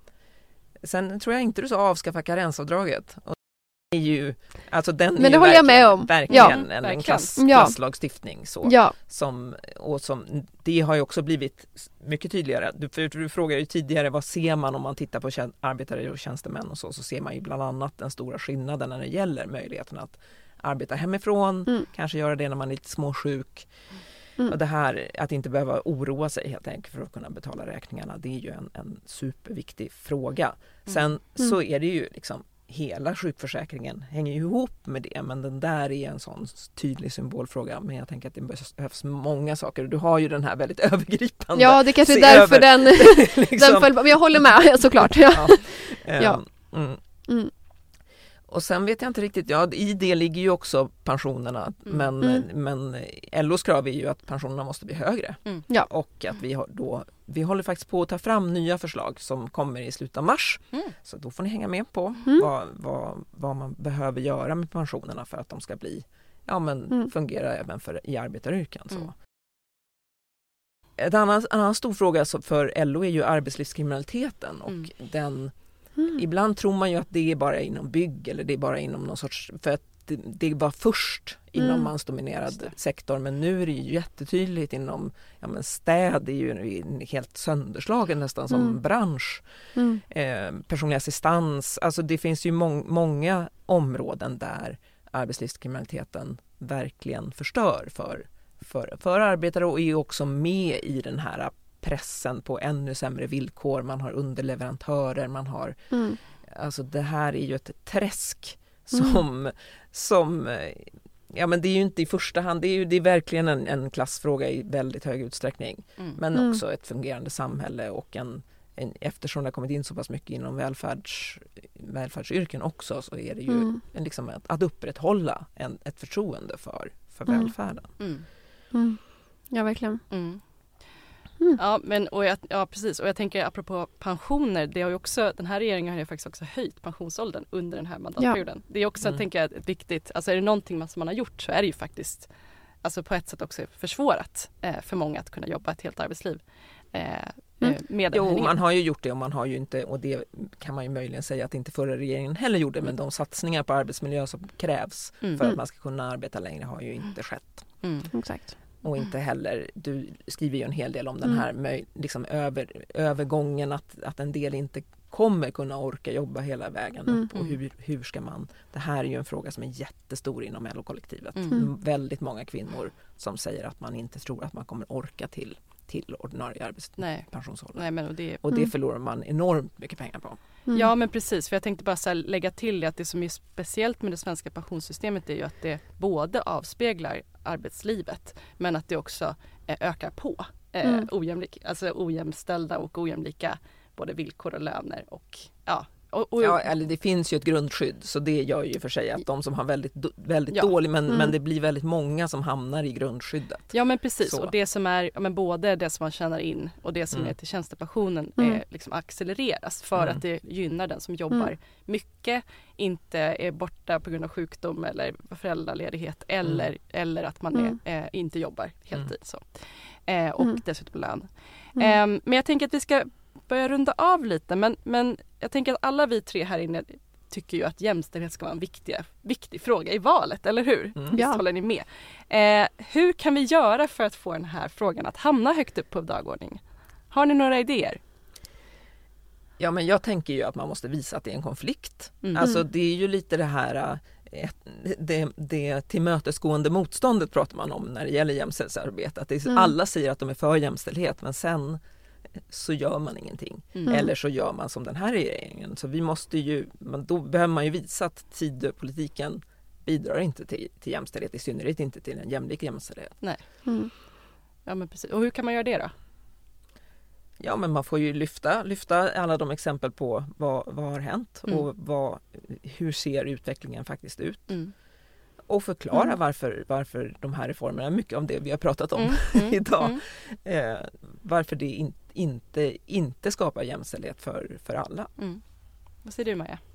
sen tror jag inte du sa avskaffa karensavdraget. Är ju, alltså den men det håller jag med om. Verkligen ja, en, en klass, klasslagstiftning så, ja. som, och som, det har ju också blivit mycket tydligare. Du, för du frågade ju tidigare, vad ser man om man tittar på tjän- arbetare och tjänstemän och så, så ser man ju bland annat den stora skillnaden när det gäller möjligheten att arbeta hemifrån, mm. kanske göra det när man är lite småsjuk. Mm. Och det här att inte behöva oroa sig helt enkelt för att kunna betala räkningarna, det är ju en, en superviktig fråga. Sen mm. så är det ju liksom hela sjukförsäkringen hänger ju ihop med det, men den där är en sån tydlig symbolfråga. Men jag tänker att det behövs många saker. Du har ju den här väldigt övergripande. Ja, det kanske är därför den, liksom. den föll, men jag håller med, såklart. Ja. Ja. ja. Mm. Mm. Och sen vet jag inte riktigt, ja, i det ligger ju också pensionerna, mm. men, mm. men L O:s krav är ju att pensionerna måste bli högre. Mm. Ja. Och att vi har då, vi håller faktiskt på att ta fram nya förslag som kommer i slutet av mars. Mm. Så då får ni hänga med på mm. vad, vad, vad man behöver göra med pensionerna för att de ska bli, ja men mm. fungera även för, i arbetaryrken. Så. Mm. En annan, en annan stor fråga för L O är ju arbetslivskriminaliteten och mm. den Mm. Ibland tror man ju att det är bara inom bygg eller det är bara inom någon sorts, för att det, det var först inom mm. mansdominerad sektor, men nu är det ju jättetydligt inom, ja men städ är ju helt sönderslagen nästan som mm. bransch. Mm. Eh, personlig assistans, alltså det finns ju må- många områden där arbetslivskriminaliteten verkligen förstör för, för, för arbetare och är också med i den här pressen på ännu sämre villkor, man har underleverantörer, man har mm. alltså det här är ju ett träsk som, mm. som ja men det är ju inte i första hand, det är ju det är verkligen en, en klassfråga i väldigt hög utsträckning, mm. men mm. också ett fungerande samhälle och en, en, eftersom det har kommit in så pass mycket inom välfärds, välfärdsyrken också, så är det ju mm. en, liksom att, att upprätthålla en, ett förtroende för, för mm. välfärden. Mm. Mm. Ja, verkligen. Mm. Mm. Ja, men, och jag, ja, precis. Och jag tänker apropå pensioner, det har ju också, den här regeringen har ju faktiskt också höjt pensionsåldern under den här mandatperioden. Ja. Det är också, mm. tänker jag, ett viktigt, alltså är det någonting som man har gjort så är det ju faktiskt, alltså på ett sätt också försvårat eh, för många att kunna jobba ett helt arbetsliv. Eh, mm. med jo, man har ju gjort det och man har ju inte, och det kan man ju möjligen säga att inte förra regeringen heller gjorde, mm. men de satsningar på arbetsmiljö som krävs mm. för att man ska kunna arbeta längre har ju inte skett. Mm. Exakt. Och inte heller, du skriver ju en hel del om den här möj, liksom över, övergången att, att en del inte kommer kunna orka jobba hela vägen upp. Mm. Och hur, hur ska man, det här är ju en fråga som är jättestor inom L O-kollektivet. Mm. Väldigt många kvinnor som säger att man inte tror att man kommer orka till till ordinarie arbetspensionsålder. Nej, men och det, och det mm. förlorar man enormt mycket pengar på. Mm. Ja, men precis. För jag tänkte bara så här lägga till det att det som är speciellt med det svenska pensionssystemet är ju att det både avspeglar arbetslivet men att det också eh, ökar på eh, Mm. ojämlik, alltså ojämställda och ojämlika både villkor och löner och ja. Och, och, Ja, eller det finns ju ett grundskydd, så det gör ju för sig att de som har väldigt, väldigt Ja. dålig, men, Mm. men det blir väldigt många som hamnar i grundskyddet. Ja, men precis. Så. Och det som är, ja, men både det som man tjänar in och det som Mm. är till tjänstepensionen Mm. är liksom accelereras för Mm. att det gynnar den som jobbar Mm. mycket, inte är borta på grund av sjukdom eller föräldraledighet eller, Mm. eller att man Mm. är, eh, inte jobbar heltid. Mm. Så. Eh, och Mm. dessutom lön. Mm. Eh, men jag tänker att vi ska börja runda av lite, men, men jag tänker att alla vi tre här inne tycker ju att jämställdhet ska vara en viktig, viktig fråga i valet, eller hur? Mm. Visst Ja. håller ni med? Eh, hur kan vi göra för att få den här frågan att hamna högt upp på dagordningen? Har ni några idéer? Ja, men jag tänker ju att man måste visa att det är en konflikt. Mm. Alltså det är ju lite det här eh, det, det tillmötesgående motståndet pratar man om när det gäller jämställdhetsarbete. Att det är, Mm. alla säger att de är för jämställdhet, men sen så gör man ingenting. Mm. Eller så gör man som den här regeringen. Så vi måste ju, men då behöver man ju visa att Tidöpolitiken bidrar inte till, till jämställdhet, i synnerhet inte till en jämlik jämställdhet. Mm. Ja, men precis. Och hur kan man göra det då? Ja, men man får ju lyfta, lyfta alla de exempel på vad, vad har hänt Mm. och vad, hur ser utvecklingen faktiskt ut. Mm. Och förklara Mm. varför, varför de här reformerna, mycket om det vi har pratat om Mm, mm, idag, mm, eh, varför det in, inte, inte skapar jämställdhet för, för alla. mm. Vad säger du, Maja?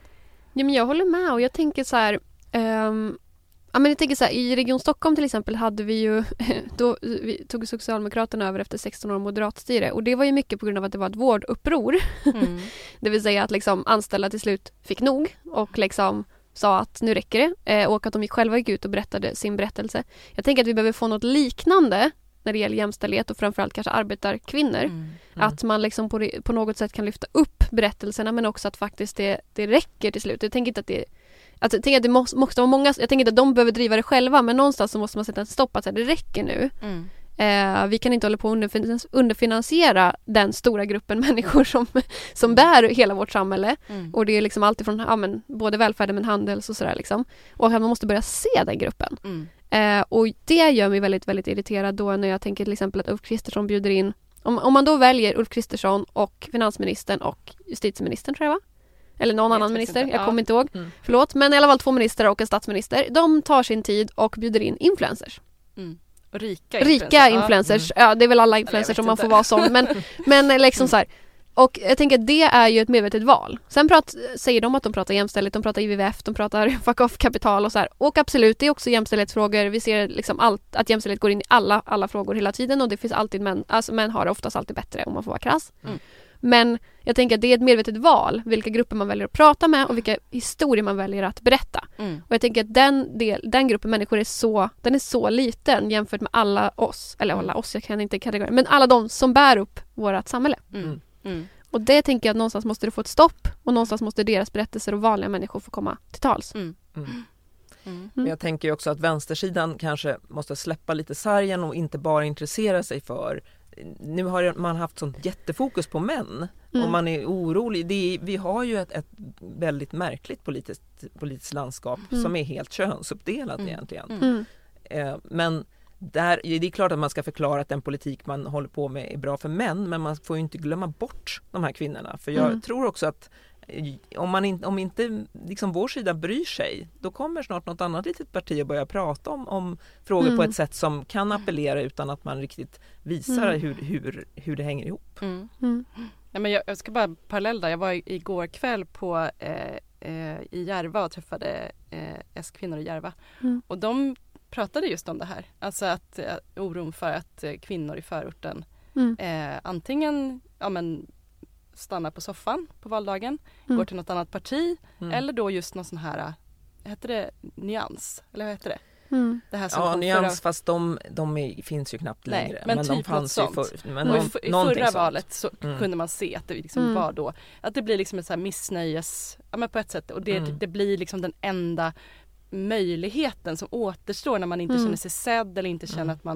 Ja, men jag håller med och jag tänker så här, ehm, ja, men jag tänker så här, i Region Stockholm till exempel hade vi ju, då vi tog Socialdemokraterna över efter sexton år moderatstyre och det var ju mycket på grund av att det var ett vårduppror. Mm. Det vill säga att liksom anställda till slut fick nog och liksom sa att nu räcker det eh, och att de själva gick ut och berättade sin berättelse. Jag tänker att vi behöver få något liknande när det gäller jämställdhet och framförallt kanske arbetarkvinnor. Mm. Mm. Att man liksom på, på något sätt kan lyfta upp berättelserna men också att faktiskt det, det räcker till slut. Jag tänker inte att det Alltså, jag tänker att det måste, måste vara många, jag tänker inte att de behöver driva det själva men någonstans så måste man sätta ett stopp att säga, det räcker nu. Mm. Eh, vi kan inte hålla på att underfinans- underfinansiera den stora gruppen människor som, som bär hela vårt samhälle. Mm. Och det är liksom allt ifrån ja, men, både välfärden men handels och sådär liksom. Och att man måste börja se den gruppen. Mm. Eh, och det gör mig väldigt, väldigt irriterad då när jag tänker till exempel att Ulf Kristersson bjuder in, om, om man då väljer Ulf Kristersson och finansministern och justitieministern tror jag va? Eller någon Jag annan vet minister, inte. jag Ja. kommer inte ihåg. Mm. Förlåt, men i alla fall två ministrar och en statsminister. De tar sin tid och bjuder in influencers. Mm. Och rika Rika influencers. influencers. Ja, det är väl alla influencers vet som man inte. får vara som. Men, men liksom så här. Och jag tänker att det är ju ett medvetet val. Sen prat, säger de att de pratar jämställdhet, de pratar I V V F, de pratar fuck off-kapital och så här. Och absolut, det är också jämställdhetsfrågor. Vi ser liksom allt, att jämställdhet går in i alla, alla frågor hela tiden och det finns alltid män, alltså män har det oftast alltid bättre om man får vara krass. Mm. Men jag tänker att det är ett medvetet val, vilka grupper man väljer att prata med och vilka historier man väljer att berätta. Mm. Och jag tänker att den, del, den gruppen människor är så, den är så liten jämfört med alla oss, eller alla oss, jag kan inte kategorisera, men alla de som bär upp vårt samhälle. Mm. Mm. Och det tänker jag att någonstans måste det få ett stopp och någonstans måste deras berättelser och vanliga människor få komma till tals. Mm. Mm. Mm. Men jag tänker ju också att vänstersidan kanske måste släppa lite sargen och inte bara intressera sig för, nu har man haft sånt jättefokus på män Mm. och man är orolig. Det är, vi har ju ett, ett väldigt märkligt politiskt, politiskt landskap Mm. som är helt könsuppdelat Mm. egentligen. Mm. Mm. Eh, men där, det är klart att man ska förklara att den politik man håller på med är bra för män, men man får ju inte glömma bort de här kvinnorna. För jag Mm. tror också att eh, om, man in, om inte liksom vår sida bryr sig, då kommer snart något annat litet parti att börja prata om, om frågor Mm. på ett sätt som kan appellera utan att man riktigt visar Mm. hur, hur, hur det hänger ihop. Mm. Mm. Ja, men jag, jag ska bara parallell där. Jag var i- igår kväll på, eh, eh, i Järva och träffade eh, S-kvinnor i Järva. Mm. Och de pratade just om det här. Alltså att eh, oron för att eh, kvinnor i förorten Mm. eh, antingen ja, men, stannar på soffan på valdagen, Mm. går till något annat parti Mm. eller då just någon sån här, heter det nyans? Eller vad heter det? Mm. Det här som Ja, kom nyans, förra, fast de, de är, finns ju knappt Nej, längre. men de typ fanns något ju sånt. för, men och i, någon, f- i någonting förra sånt. valet så Mm. kunde man se att det liksom Mm. var då, att det blir liksom ett så här missnöjes, ja men på ett sätt, och det, Mm. det blir liksom den enda möjligheten som återstår när man inte Mm. känner sig sedd eller inte känner Mm. att man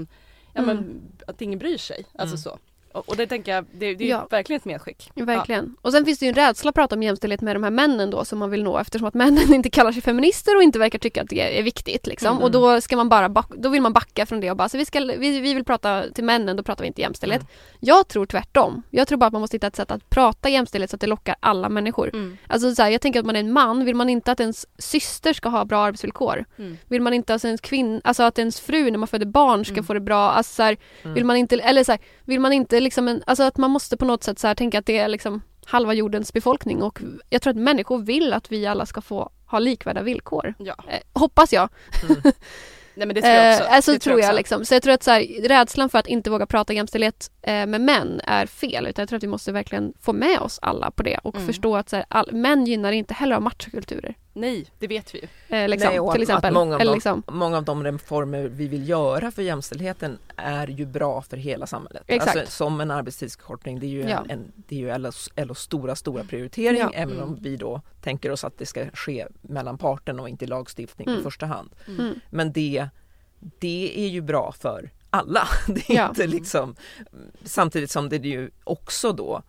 ja, Mm. men, att ingen bryr sig. Alltså Mm. så. Och, och det tänker jag, det, det är Ja. verkligen ett medskick. Verkligen. Och sen finns det ju en rädsla att prata om jämställdhet med de här männen då som man vill nå eftersom att männen inte kallar sig feminister och inte verkar tycka att det är viktigt liksom. Mm. Och då ska man bara back- då vill man backa från det och bara så vi, ska, vi, vi vill prata till männen, då pratar vi inte jämställdhet. Mm. Jag tror tvärtom. Jag tror bara att man måste hitta ett sätt att prata jämställdhet så att det lockar alla människor. Mm. Alltså så här, jag tänker att man är en man, vill man inte att ens syster ska ha bra arbetsvillkor? Mm. Vill man inte att ens kvinn, alltså att ens fru när man föder barn ska Mm. få det bra? Alltså så här, Mm. vill man inte, eller så här, vill man inte liksom en, alltså att man måste på något sätt så här tänka att det är liksom halva jordens befolkning och jag tror att människor vill att vi alla ska få ha likvärda villkor. Ja. Eh, hoppas jag. Mm. Nej, men det tror jag också. Eh, alltså det tror jag, också. liksom. Så jag tror att så här, rädslan för att inte våga prata jämställdhet eh, med män är fel. Utan jag tror att vi måste verkligen få med oss alla på det och Mm. förstå att så här, all, män gynnar inte heller av machokulturer. Nej, det vet vi ju. Eh, liksom, Nej, och till att, exempel. att många, av Eller de, liksom. många av de reformer vi vill göra för jämställdheten är ju bra för hela samhället. Exakt. Alltså, som en arbetstidsförkortning, det är ju, Ja. en, en, det är ju L Os, L Os stora, stora prioritering, Ja. även Mm. om vi då tänker oss att det ska ske mellan parterna och inte lagstiftning Mm. i första hand. Mm. Men det, det är ju bra för alla. Det är Ja. inte liksom, samtidigt som det ju också då,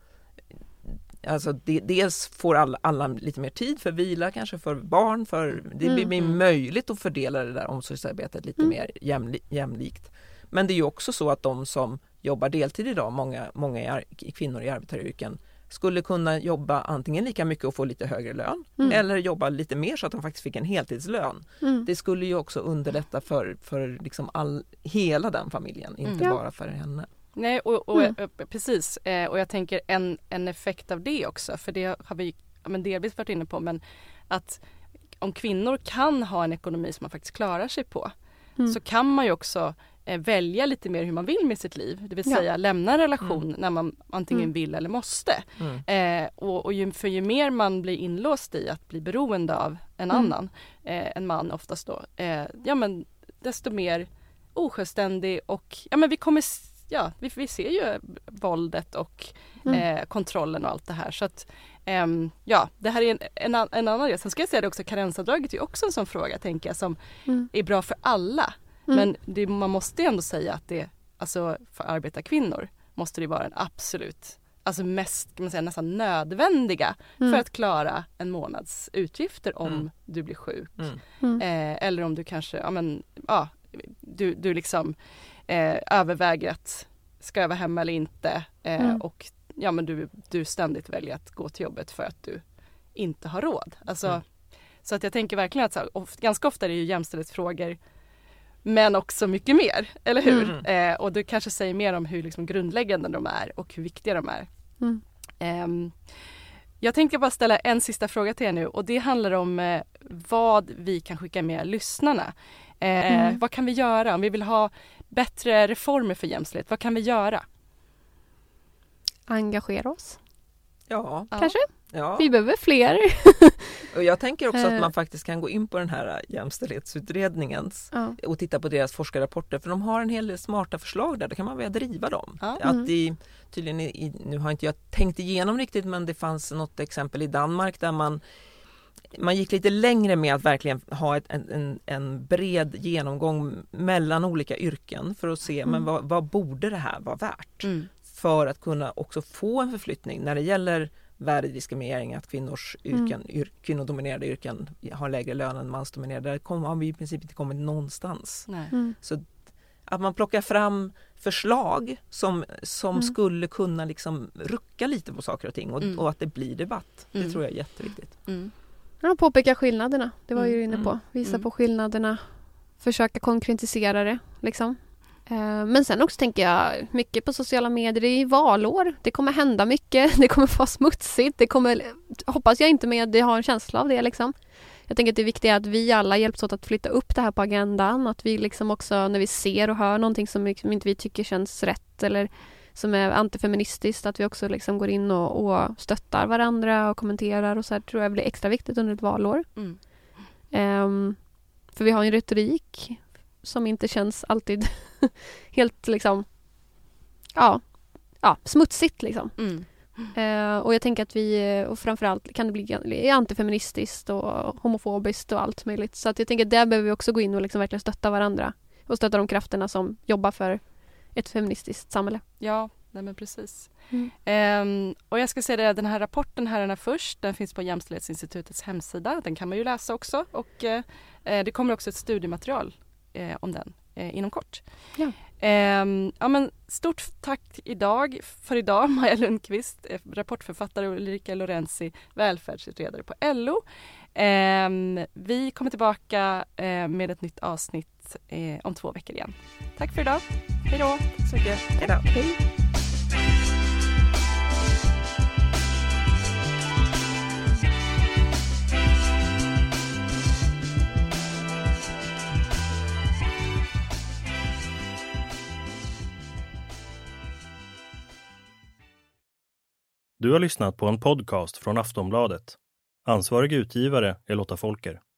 alltså det, dels får alla, alla lite mer tid för vila, kanske för barn, för det Mm. blir, blir Mm. möjligt att fördela det där omsorgsarbetet lite Mm. mer jämli, jämlikt. Men det är ju också så att de som jobbar deltid idag, många, många i ar- kvinnor i arbetaryrken, skulle kunna jobba antingen lika mycket och få lite högre lön Mm. eller jobba lite mer så att de faktiskt fick en heltidslön. Mm. Det skulle ju också underlätta för, för liksom all, hela den familjen, inte Mm. Ja. bara för henne. Nej, och, och Mm. eh, precis. Eh, och jag tänker en, en effekt av det också, för det har vi ja, men delvis varit inne på, men att om kvinnor kan ha en ekonomi som man faktiskt klarar sig på, Mm. så kan man ju också eh, välja lite mer hur man vill med sitt liv. Det vill Ja. säga lämna en relation när man antingen Mm. vill eller måste. Mm. Eh, och och ju, för ju mer man blir inlåst i att bli beroende av en Mm. annan, eh, en man oftast då, eh, ja men desto mer osjälvständig och ja men vi kommer, s- ja vi, vi ser ju våldet och Mm. eh, kontrollen och allt det här. Så att ehm, ja, det här är en, en, an- en annan del. Sen ska jag säga det också, karensavdraget är ju också en sån fråga tänker jag som Mm. är bra för alla. Mm. Men det, man måste ju ändå säga att det, alltså för arbetarkvinnor måste det vara en absolut, alltså mest, kan man säga, nästan nödvändiga Mm. för att klara en månads utgifter om Mm. du blir sjuk. Mm. Mm. Eh, eller om du kanske, ja men, ja, du, du liksom eh, överväger att ska jag vara hemma eller inte eh, Mm. och ja men du, du ständigt väljer att gå till jobbet för att du inte har råd. Alltså, Mm. så att jag tänker verkligen att så här, of, ganska ofta är det ju jämställdhetsfrågor men också mycket mer, eller hur? Mm. Eh, och det kanske säger mer om hur liksom grundläggande de är och hur viktiga de är. Mm. Ehm, jag tänkte bara ställa en sista fråga till er nu och det handlar om eh, vad vi kan skicka med lyssnarna. Eh, Mm. Vad kan vi göra om vi vill ha bättre reformer för jämställdhet? Vad kan vi göra? Engagera oss. Ja, Ja. Kanske? ja. Vi behöver fler. Och jag tänker också Eh. att man faktiskt kan gå in på den här jämställdhetsutredningens Ja. och titta på deras forskarrapporter, för de har en hel del smarta förslag där, då kan man börja driva dem. Ja. Att Mm. i, tydligen i, nu har inte jag tänkt igenom riktigt, men det fanns något exempel i Danmark där man man gick lite längre med att verkligen ha ett, en, en, en bred genomgång mellan olika yrken för att se Mm. men vad, vad borde det här vara värt Mm. för att kunna också få en förflyttning när det gäller värdediskriminering, att kvinnors yrken, Mm. yr, kvinnodominerade yrken har lägre lön än mansdominerade. Där kom, har vi i princip inte kommit någonstans. Nej. Mm. Så att man plockar fram förslag som, som Mm. skulle kunna liksom rucka lite på saker och ting och, Mm. och att det blir debatt. Det Mm. tror jag är jätteviktigt. Mm. Ja, påpeka skillnaderna. Det var ju Mm. inne på. Visa Mm. på skillnaderna. Försöka konkretisera det. Liksom. Eh, Men sen också tänker jag mycket på sociala medier. Det är ju valår. Det kommer hända mycket. Det kommer vara smutsigt. Det kommer, hoppas jag inte, med. Det har en känsla av det. Liksom. Jag tänker att det viktiga är att vi alla hjälps åt att flytta upp det här på agendan. Att vi liksom också, när vi ser och hör någonting som liksom inte vi tycker känns rätt eller som är antifeministiskt, att vi också liksom går in och, och stöttar varandra och kommenterar och så här, tror jag blir extra viktigt under ett valår. Mm. Ehm, för vi har en retorik som inte känns alltid helt liksom ja, ja smutsigt liksom. Mm. Ehm, och jag tänker att vi, och framförallt kan det bli antifeministiskt och homofobiskt och allt möjligt. Så att jag tänker att där behöver vi också gå in och liksom verkligen stötta varandra och stötta de krafterna som jobbar för ett feministiskt samhälle. Ja, nej men precis. Mm. Ehm, och jag ska säga det, den här rapporten här är först, den finns på Jämställdhetsinstitutets hemsida, den kan man ju läsa också och eh, det kommer också ett studiematerial eh, om den eh, inom kort. Ja. Ehm, ja, men stort tack idag för idag, Maja Lundqvist, rapportförfattare, och Ulrika Lorenzi, välfärdsutredare på L O. Ehm, vi kommer tillbaka eh, med ett nytt avsnitt eh, om två veckor igen. Tack för idag. Hej då. Tack så mycket. Hej då. Hej. Du har lyssnat på en podcast från Aftonbladet. Ansvarig utgivare är Lotta Folker.